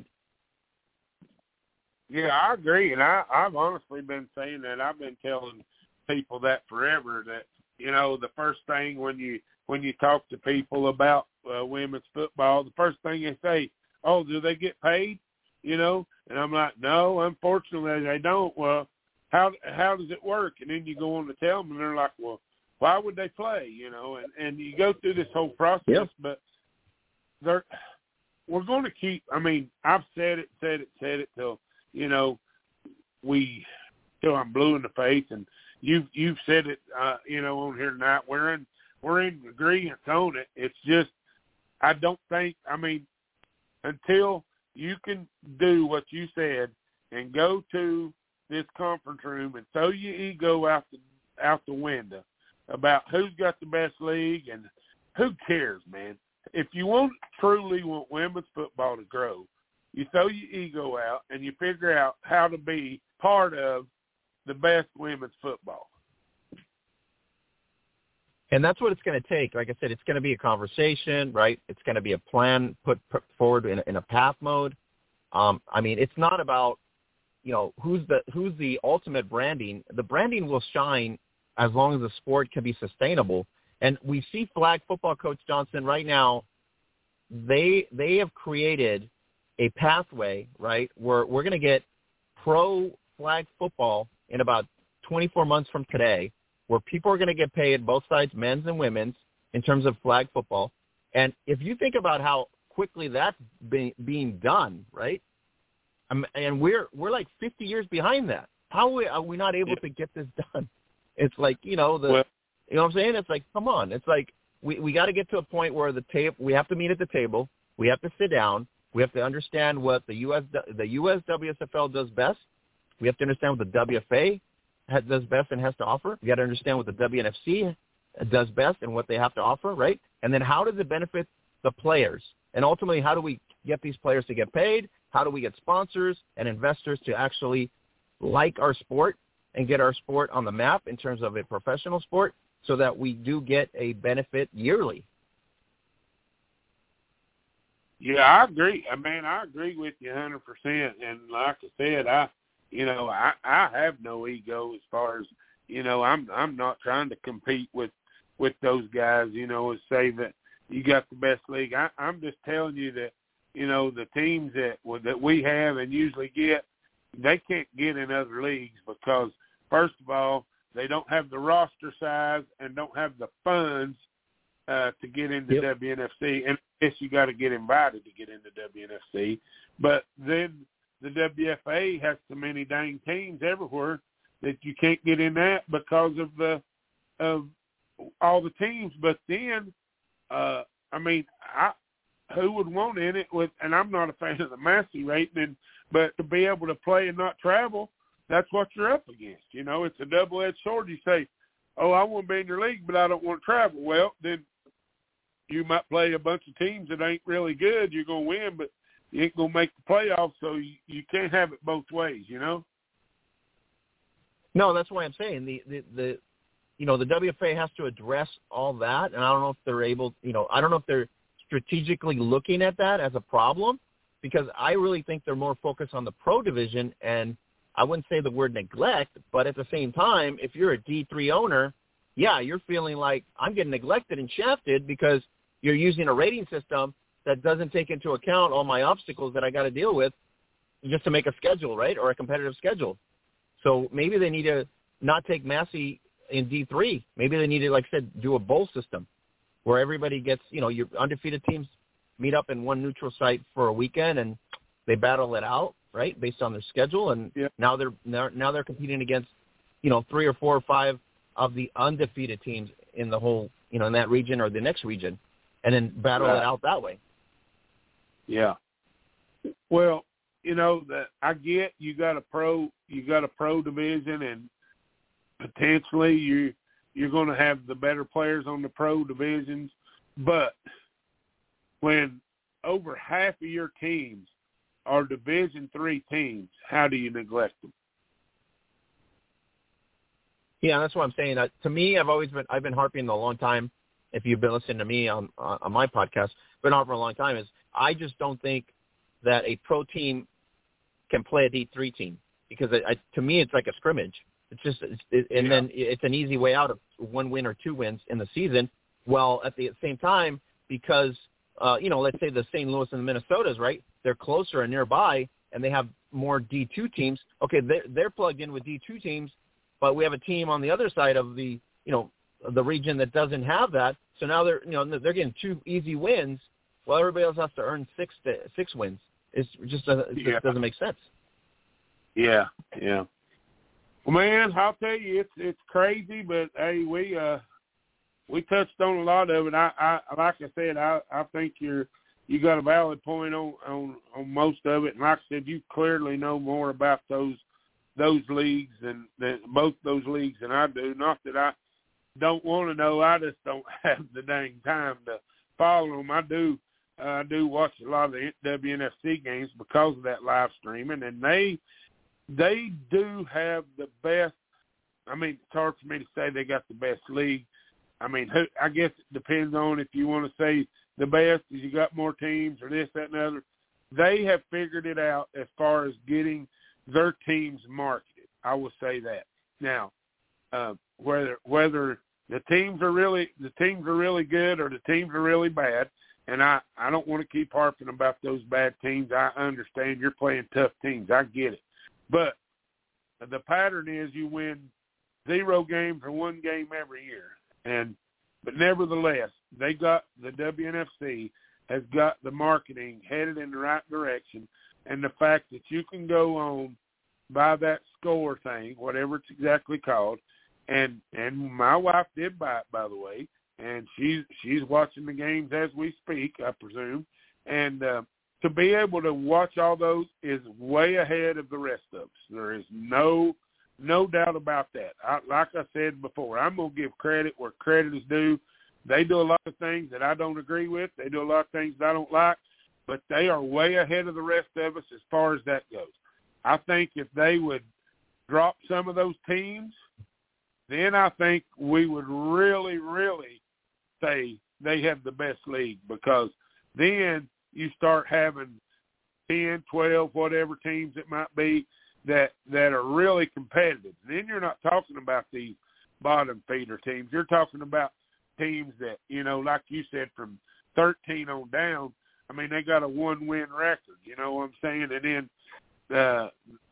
Yeah, I agree. And I, I've honestly been saying that. I've been telling people that forever, that, you know, the first thing when you, when you talk to people about uh, women's football, the first thing they say, oh, do they get paid? You know? And I'm like, no, unfortunately they don't. Well, how how does it work? And then you go on to tell them, and they're like, well, why would they play? You know, and, and you go through this whole process, yep. But they're, we're going to keep, I mean, I've said it, said it, said it till, you know, we, till I'm blue in the face, and you've, you've said it, uh, you know, on here tonight. We're in, we're in agreement on it. It's just, I don't think, I mean, until you can do what you said and go to this conference room and throw your ego out the out the window about who's got the best league, and who cares, man. If you want truly want women's football to grow, you throw your ego out and you figure out how to be part of the best women's football. And that's what it's going to take. Like I said, it's going to be a conversation, right? It's going to be a plan put, put forward in a, in a path mode. Um, I mean, it's not about, you know, who's the who's the ultimate branding. The branding will shine as long as the sport can be sustainable. And we see flag football, Coach Johnson, right now, they they have created a pathway, right, where we're going to get pro flag football in about twenty-four months from today, where people are going to get paid, both sides, men's and women's, in terms of flag football. And if you think about how quickly that's be, being done, right, um, and we're we're like fifty years behind that. How are we, are we not able yeah. to get this done? It's like, you know, the well, you know what I'm saying? It's like, come on. It's like we, we got to get to a point where the table, we have to meet at the table. We have to sit down. We have to understand what the U S the U S W S F L does best. We have to understand what the W F A does best and has to offer. We got to understand what the W N F C does best and what they have to offer, right? And then how does it benefit the players? And ultimately, how do we get these players to get paid? How do we get sponsors and investors to actually like our sport and get our sport on the map in terms of a professional sport so that we do get a benefit yearly? Yeah, I agree. I mean, I agree with you one hundred percent. And like I said, I, you know, I, I have no ego as far as, you know, I'm I'm not trying to compete with, with those guys, you know, and say that you got the best league. I, I'm just telling you that, you know, the teams that that we have and usually get, they can't get in other leagues because, first of all, they don't have the roster size and don't have the funds uh, to get into yep. W N F C. And I guess you got to get invited to get into W N F C. But then the W F A has so many dang teams everywhere that you can't get in that because of the of all the teams. But then, uh, I mean, I who would want in it with? And I'm not a fan of the Massey rating, but to be able to play and not travel, that's what you're up against. You know, it's a double-edged sword. You say, oh, I want to be in your league, but I don't want to travel. Well, then you might play a bunch of teams that ain't really good. You're going to win, but you ain't going to make the playoffs, so you, you can't have it both ways, you know? No, that's why I'm saying the, the, the, you know, the W F A has to address all that, and I don't know if they're able, you know, I don't know if they're strategically looking at that as a problem, because I really think they're more focused on the pro division, and I wouldn't say the word neglect, but at the same time, if you're a D three owner, yeah, you're feeling like I'm getting neglected and shafted because you're using a rating system that doesn't take into account all my obstacles that I got to deal with just to make a schedule, right, or a competitive schedule. So maybe they need to not take Massey in D three. Maybe they need to, like I said, do a bowl system where everybody gets, you know, your undefeated teams meet up in one neutral site for a weekend and they battle it out, right, based on their schedule. And yeah. now they're now, now they're competing against, you know, three or four or five of the undefeated teams in the whole, you know, in that region or the next region, and then battle right. it out that way. Yeah. Well, you know, that I get you got a pro, you got a pro division, and potentially you you're going to have the better players on the pro divisions, but when over half of your teams are Division three teams, how do you neglect them? Yeah, that's what I'm saying. Uh, to me, I've always been I've been harping a long time. If you've been listening to me on on my podcast, been on for a long time, is I just don't think that a pro team can play a D three team, because it, I, to me it's like a scrimmage. It's just, it's, it, and yeah. then it's an easy way out of one win or two wins in the season. Well, at the same time, because uh, you know, let's say the Saint Louis and the Minnesotas, right? They're closer and nearby, and they have more D two teams. Okay, they're, they're plugged in with D two teams, but we have a team on the other side of the, you know, the region that doesn't have that. So now they're, you know, they're getting two easy wins. Well, everybody else has to earn six to, six wins. It's just doesn't, it yeah. just doesn't make sense. Yeah, yeah. Well, man, I'll tell you, it's it's crazy, but hey, we uh we touched on a lot of it. I, I like I said, I, I think you're you got a valid point on, on on most of it, and like I said, you clearly know more about those those leagues than, than both those leagues than I do. Not that I don't want to know, I just don't have the dang time to follow them. I do. Uh, I do watch a lot of the W N F C games because of that live streaming, and they they do have the best. I mean, it's hard for me to say they got the best league. I mean, who, I guess it depends on if you want to say the best is you got more teams or this, that, and the other. They have figured it out as far as getting their teams marketed. I will say that. Now, uh, whether whether the teams are really the teams are really good or the teams are really bad. And I, I don't want to keep harping about those bad teams. I understand you're playing tough teams. I get it. But the pattern is you win zero games or one game every year. And but nevertheless, they got the W N F C has got the marketing headed in the right direction. And the fact that you can go on by that score thing, whatever it's exactly called, and and my wife did buy it, by the way. And she's she's watching the games as we speak, I presume. And uh, to be able to watch all those is way ahead of the rest of us. There is no no doubt about that. I, like I said before, I'm going to give credit where credit is due. They do a lot of things that I don't agree with. They do a lot of things that I don't like. But they are way ahead of the rest of us as far as that goes. I think if they would drop some of those teams, then I think we would really, really say they have the best league, because then you start having ten, twelve, whatever teams it might be that, that are really competitive. Then you're not talking about these bottom feeder teams. You're talking about teams that, you know, like you said, from thirteen on down, I mean, they got a one-win record, you know what I'm saying? And then the,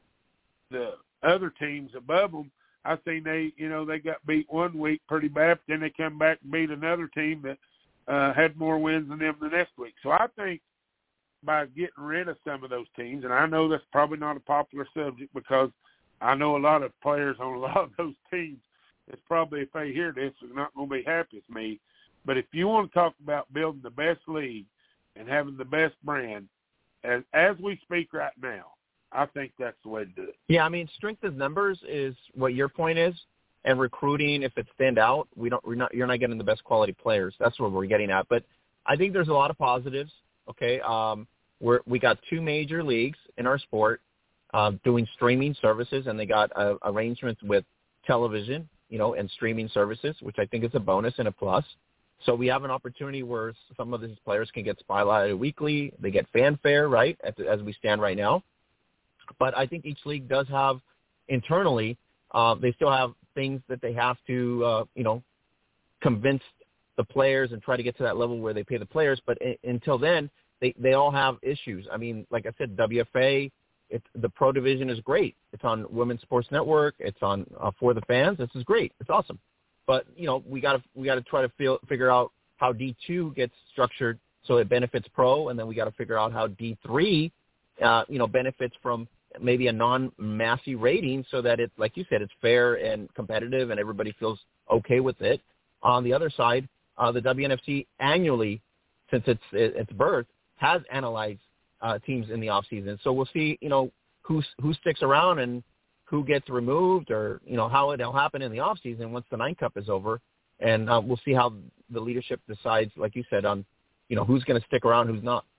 the other teams above them, I seen they, you know, they got beat one week pretty bad, but then they come back and beat another team that uh, had more wins than them the next week. So I think by getting rid of some of those teams, and I know that's probably not a popular subject because I know a lot of players on a lot of those teams, it's probably, if they hear this, they're not going to be happy with me. But if you want to talk about building the best league and having the best brand, as, as we speak right now, I think that's the way to do it. Yeah, I mean, strength of numbers is what your point is, and recruiting, if it's thinned out, we don't, we're not, you're not getting the best quality players. That's what we're getting at. But I think there's a lot of positives. Okay, um, we're we got two major leagues in our sport uh, doing streaming services, and they got uh, arrangements with television, you know, and streaming services, which I think is a bonus and a plus. So we have an opportunity where some of these players can get spotlighted weekly. They get fanfare, right, as we stand right now. But I think each league does have internally, uh, they still have things that they have to, uh, you know, convince the players and try to get to that level where they pay the players. But I- until then, they, they all have issues. I mean, like I said, W F A, it's, the pro division is great. It's on Women's Sports Network. It's on uh, For the Fans. This is great. It's awesome. But, you know, we got to we got to try to feel, figure out how D two gets structured so it benefits pro, and then we got to figure out how D three, uh, you know, benefits from maybe a non-Massey rating so that it's, like you said, it's fair and competitive and everybody feels okay with it. On the other side, uh, the W N F C annually, since its its birth, has analyzed uh, teams in the offseason. So we'll see, you know, who who sticks around and who gets removed, or, you know, how it'll happen in the offseason once the Nine Cup is over. And uh, we'll see how the leadership decides, like you said, on, you know, who's going to stick around, who's not.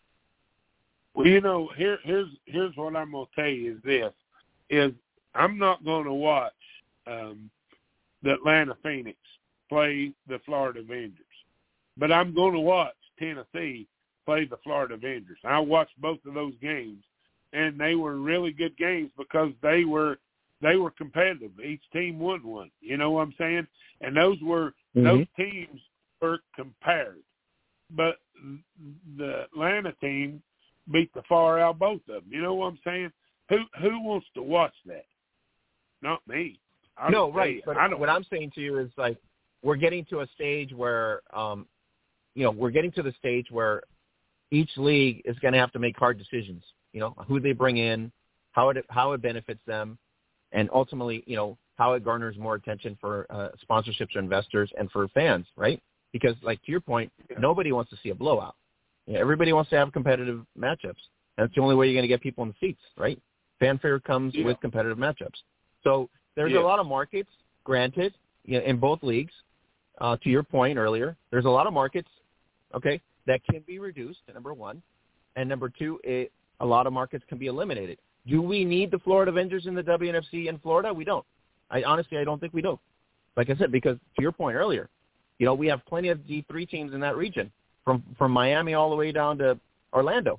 Well, you know, here, here's here's what I'm going to tell you is this, is I'm not going to watch um, the Atlanta Phoenix play the Florida Avengers, but I'm going to watch Tennessee play the Florida Avengers. I watched both of those games, and they were really good games because they were they were competitive. Each team won one. You know what I'm saying? And those were mm-hmm. those teams were compared, but the Atlanta team beat the far out both of them. You know what I'm saying? Who who wants to watch that? Not me. I no, right. But I don't what I'm saying to you is, like, we're getting to a stage where, um, you know, we're getting to the stage where each league is going to have to make hard decisions. You know, who they bring in, how it how it benefits them, and ultimately, you know, how it garners more attention for uh, sponsorships or investors and for fans, right? Because, like, to your point, yeah. nobody wants to see a blowout. You know, everybody wants to have competitive matchups. That's the only way you're going to get people in the seats, right? Fanfare comes yeah. with competitive matchups. So there's yeah. a lot of markets, granted, you know, in both leagues. Uh, to your point earlier, there's a lot of markets, okay, that can be reduced, number one. And number two, it, a lot of markets can be eliminated. Do we need the Florida Avengers in the W N F C in Florida? We don't. I honestly, I don't think we do. Like I said, because to your point earlier, you know, we have plenty of D three teams in that region, from from Miami all the way down to Orlando.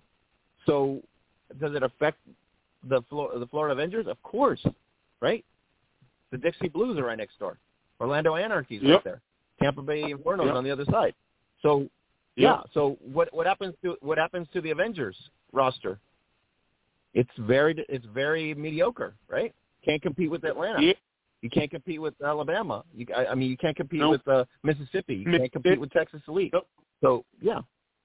So does it affect the Flor- the Florida Avengers? Of course, right? The Dixie Blues are right next door. Orlando Anarchy's yep. right there. Tampa Bay Inferno's yep. on the other side. So yep. yeah. So what what happens to what happens to the Avengers roster? It's very it's very mediocre, right? Can't compete with Atlanta. Yep. You can't compete with Alabama. You, I, I mean, you can't compete nope. with uh, Mississippi. You can't compete with Texas Elite. Nope. So, yeah.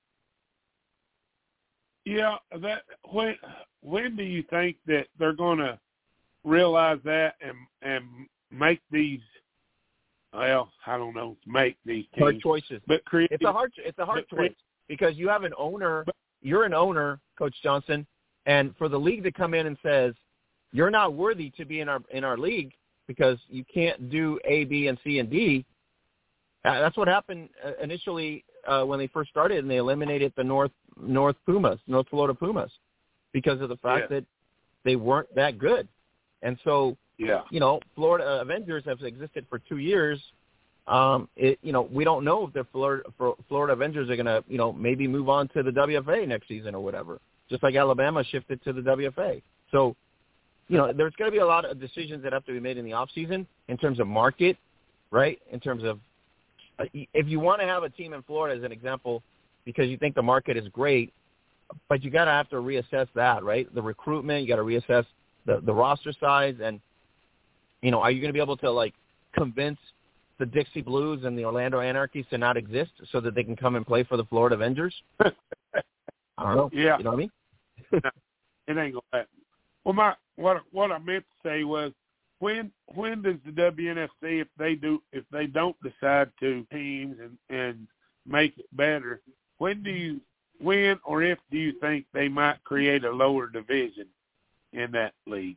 Yeah, that when when do you think that they're going to realize that and and make these? Well, I don't know, make these teams. hard choices. But create, it's a hard it's a hard choice because you have an owner. You're an owner, Coach Johnson, and for the league to come in and says you're not worthy to be in our in our league because you can't do A, B, and C, and D. Uh, that's what happened uh, initially uh, when they first started, and they eliminated the North North Pumas, North Florida Pumas, because of the fact yeah. that they weren't that good. And so, yeah. you know, Florida uh, Avengers have existed for two years. Um, it, you know, we don't know if the Florida, Florida Avengers are going to, you know, maybe move on to the W F A next season or whatever, just like Alabama shifted to the W F A. So, you know, there's going to be a lot of decisions that have to be made in the offseason in terms of market, right, in terms of uh, if you want to have a team in Florida, as an example, because you think the market is great, but you got to have to reassess that, right, the recruitment, you got to reassess the, the roster size, and, you know, are you going to be able to, like, convince the Dixie Blues and the Orlando Anarchies to not exist so that they can come and play for the Florida Avengers? I don't know. Yeah. You know what I mean? It ain't going to happen. Well, my what what I meant to say was, when when does the W N F C, if they do if they don't decide to teams and, and make it better, when do you when or if do you think they might create a lower division in that league?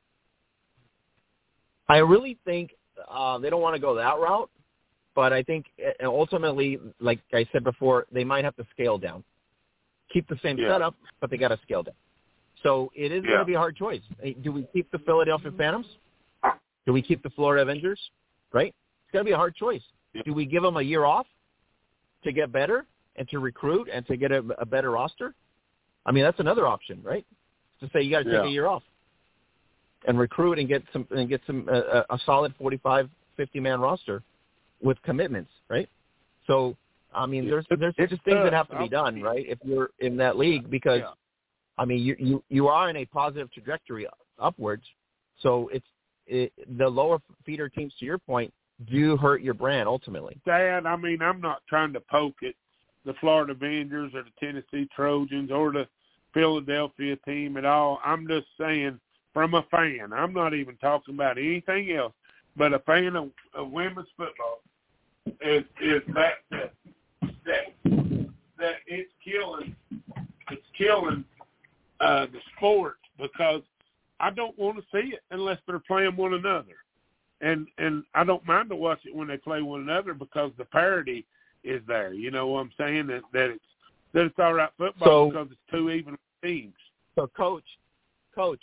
I really think uh, they don't want to go that route, but I think ultimately, like I said before, they might have to scale down. Keep the same yeah. setup, but they got to scale down. So it is yeah. going to be a hard choice. Do we keep the Philadelphia Phantoms? Do we keep the Florida Avengers? Right? It's going to be a hard choice. Yeah. Do we give them a year off to get better and to recruit and to get a, a better roster? I mean, that's another option, right? To say you got to yeah. take a year off and recruit and get some and get some uh, a solid forty-five, fifty-man roster with commitments, right? So, I mean, there's there's it's, just things uh, that have to be done, right? If you're in that league, because yeah. I mean, you, you you are in a positive trajectory upwards. So it's it, the lower feeder teams, to your point, do hurt your brand ultimately. Dad, I mean, I'm not trying to poke at the Florida Avengers or the Tennessee Trojans or the Philadelphia team at all. I'm just saying from a fan, I'm not even talking about anything else, but a fan of, of women's football is, is that, that, that, that it's killing, it's killing uh, the sport because I don't want to see it unless they're playing one another. And and I don't mind to watch it when they play one another because the parity is there. You know what I'm saying? That that it's that it's all right football so, because it's two even teams. So, coach, coach,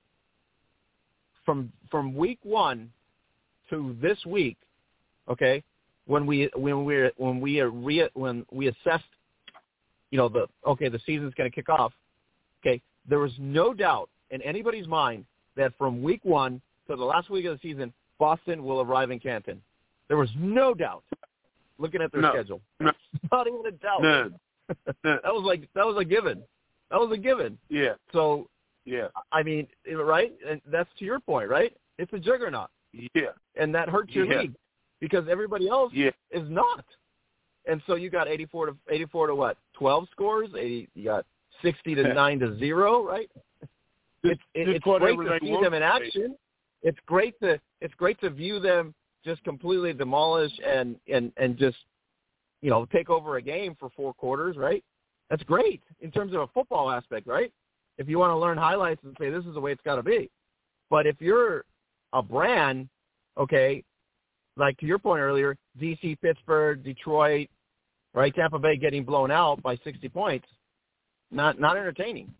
from from week one to this week, okay, when we when we when we are re, when we assessed, you know, the okay, the season's going to kick off. Okay, there was no doubt in anybody's mind that from week one to the last week of the season, Boston will arrive in Canton. There was no doubt. Looking at their no, schedule, no, not even a doubt. No, that was like that was a given. That was a given. Yeah. So, yeah. I mean, right? And that's to your point, right? It's a juggernaut. Yeah. And that hurts your yeah. league because everybody else yeah. is not. And so you got eighty-four to eighty-four to what? twelve scores. eighty, you got sixty to nine to zero, right? Just, it's just it's great to see them in to action. It's great to it's great to view them just completely demolish and, and, and just, you know, take over a game for four quarters, right? That's great in terms of a football aspect, right? If you want to learn highlights and say this is the way it's got to be. But if you're a brand, okay, like to your point earlier, D C, Pittsburgh, Detroit, right, Tampa Bay getting blown out by sixty points, not not entertaining.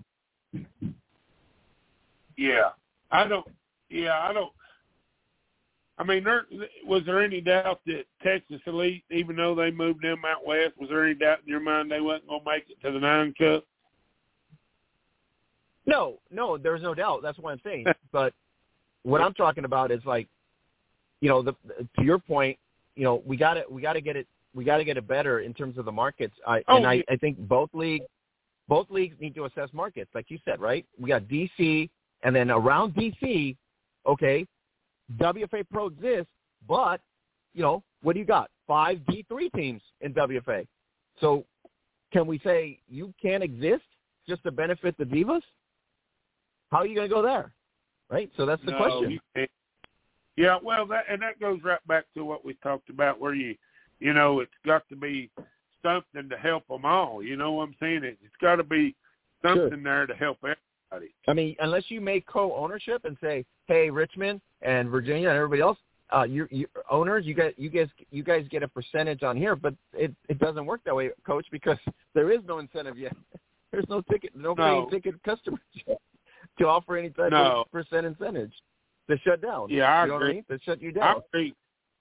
Yeah, I don't. Yeah, I don't. I mean, there, was there any doubt that Texas Elite, even though they moved them out west, was there any doubt in your mind they wasn't going to make it to the Nine Cup? No, no, there's no doubt. That's what I'm saying. But what I'm talking about is like, you know, the, to your point, you know, we got to we got to get it we got to get it better in terms of the markets. I, oh, and I, yeah. I think both leagues both leagues need to assess markets, like you said, right? We got D C, and then around D C, okay, W F A Pro exists, but, you know, what do you got? Five D three teams in W F A. So can we say you can't exist just to benefit the Divas? How are you going to go there? Right? So that's the no, question. You can't. Yeah, well, that and that goes right back to what we talked about where you, you know, it's got to be something to help them all. You know what I'm saying? It, it's got to be something sure. there to help everybody. I mean, unless you make co-ownership and say, hey, Richmond and Virginia and everybody else, uh, you, you owners, you guys, you guys, you guys get a percentage on here, but it, it doesn't work that way, Coach, because there is no incentive yet. There's no ticket, no, no. ticket customers yet to offer any type no. of percent incentive to shut down. Yeah, I you know agree. What I mean? To shut you down. I agree.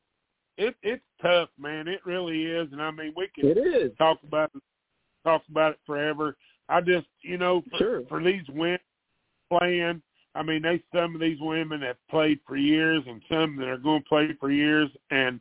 It it's tough, man. It really is, and I mean, we can it is. talk about it, talk about it forever. I just, you know, for, sure. for these women playing, I mean, they some of these women have played for years, and some that are going to play for years, and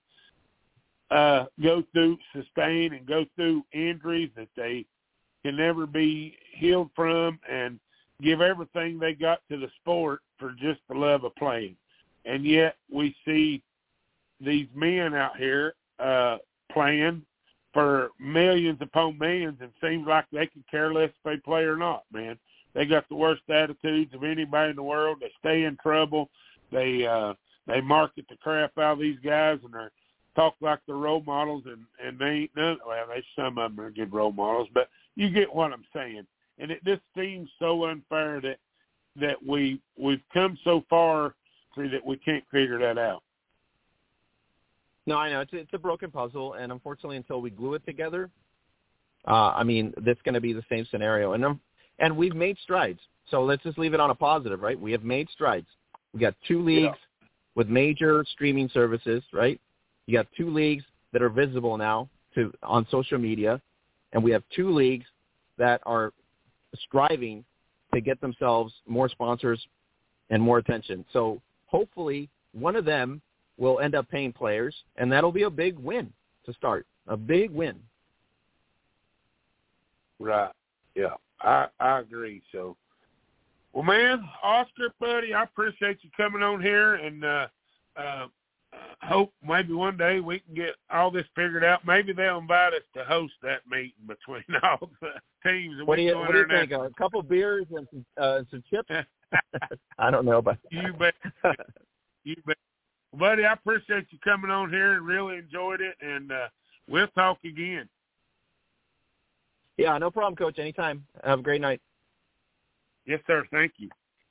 uh, go through sustain and go through injuries that they can never be healed from, and give everything they got to the sport for just the love of playing. And yet we see these men out here uh, playing for millions upon millions, and seems like they could care less if they play or not, man. They got the worst attitudes of anybody in the world. They stay in trouble. They uh, they market the crap out of these guys, and they talk like they're role models, and, and they ain't none. Well, they some of them are good role models, but you get what I'm saying. And it just seems so unfair that that we we've come so far through that we can't figure that out. No, I know it's it's a broken puzzle, and unfortunately, until we glue it together, uh, I mean, that's going to be the same scenario. And um, and we've made strides. So let's just leave it on a positive, right? We have made strides. We got two leagues yeah. with major streaming services, right? You got two leagues that are visible now to on social media, and we have two leagues that are striving to get themselves more sponsors and more attention. So hopefully one of them will end up paying players, and that'll be a big win to start, a big win. Right. Yeah, I, I agree. So, well, man, Oscar, buddy, I appreciate you coming on here, and uh, uh, uh, hope maybe one day we can get all this figured out. Maybe they'll invite us to host that meeting between all the teams. What do you What do you think? A couple beers and some, uh, some chips? I don't know, but you bet. You bet, buddy. I appreciate you coming on here and really enjoyed it. And uh, we'll talk again. Yeah, no problem, Coach. Anytime. Have a great night. Yes, sir. Thank you.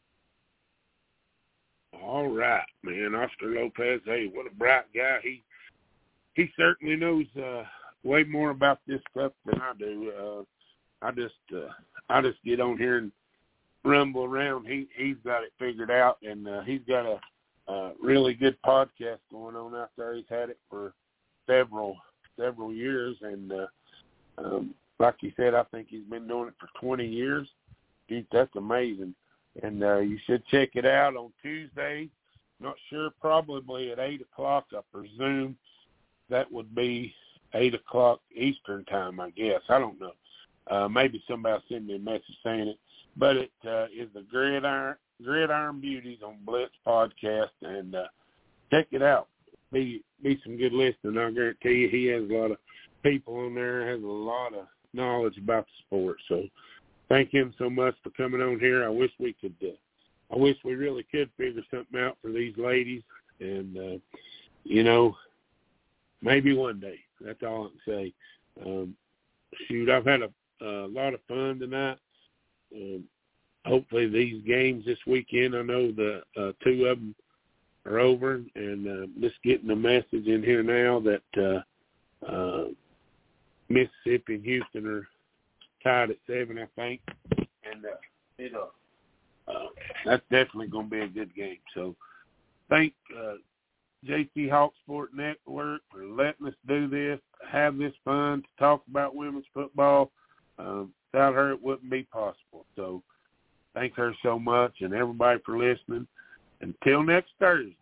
All right, man. Oscar Lopez, hey, what a bright guy. He he certainly knows uh, way more about this stuff than I do. Uh, I just uh, I just get on here and rumble around. He he's got it figured out, and uh, he's got a uh, really good podcast going on out there. He's had it for several several years, and uh, um, like you said, I think he's been doing it for twenty years. Dude, that's amazing. And uh, you should check it out on Tuesday. Not sure, probably at eight o'clock, I presume. That would be eight o'clock Eastern time, I guess. I don't know. Uh, maybe somebody sent me a message saying it. But it uh, is the Gridiron, Gridiron Beauties on Blitz podcast. And uh, check it out. Be, be some good listening. I guarantee you he has a lot of people on there, has a lot of knowledge about the sport. So thank him so much for coming on here. I wish we could, uh, I wish we really could figure something out for these ladies. And, uh, you know, maybe one day. That's all I can say. Um, shoot, I've had a, a lot of fun tonight. Um, hopefully these games this weekend, I know the uh, two of them are over. And uh, just getting a message in here now that uh, uh, Mississippi and Houston are tied at seven, I think, and uh, it'll, uh, that's definitely going to be a good game. So thank uh, J C Hawk Sport Network for letting us do this, have this fun, to talk about women's football. Um, without her, it wouldn't be possible. So thank her so much, and everybody for listening. Until next Thursday.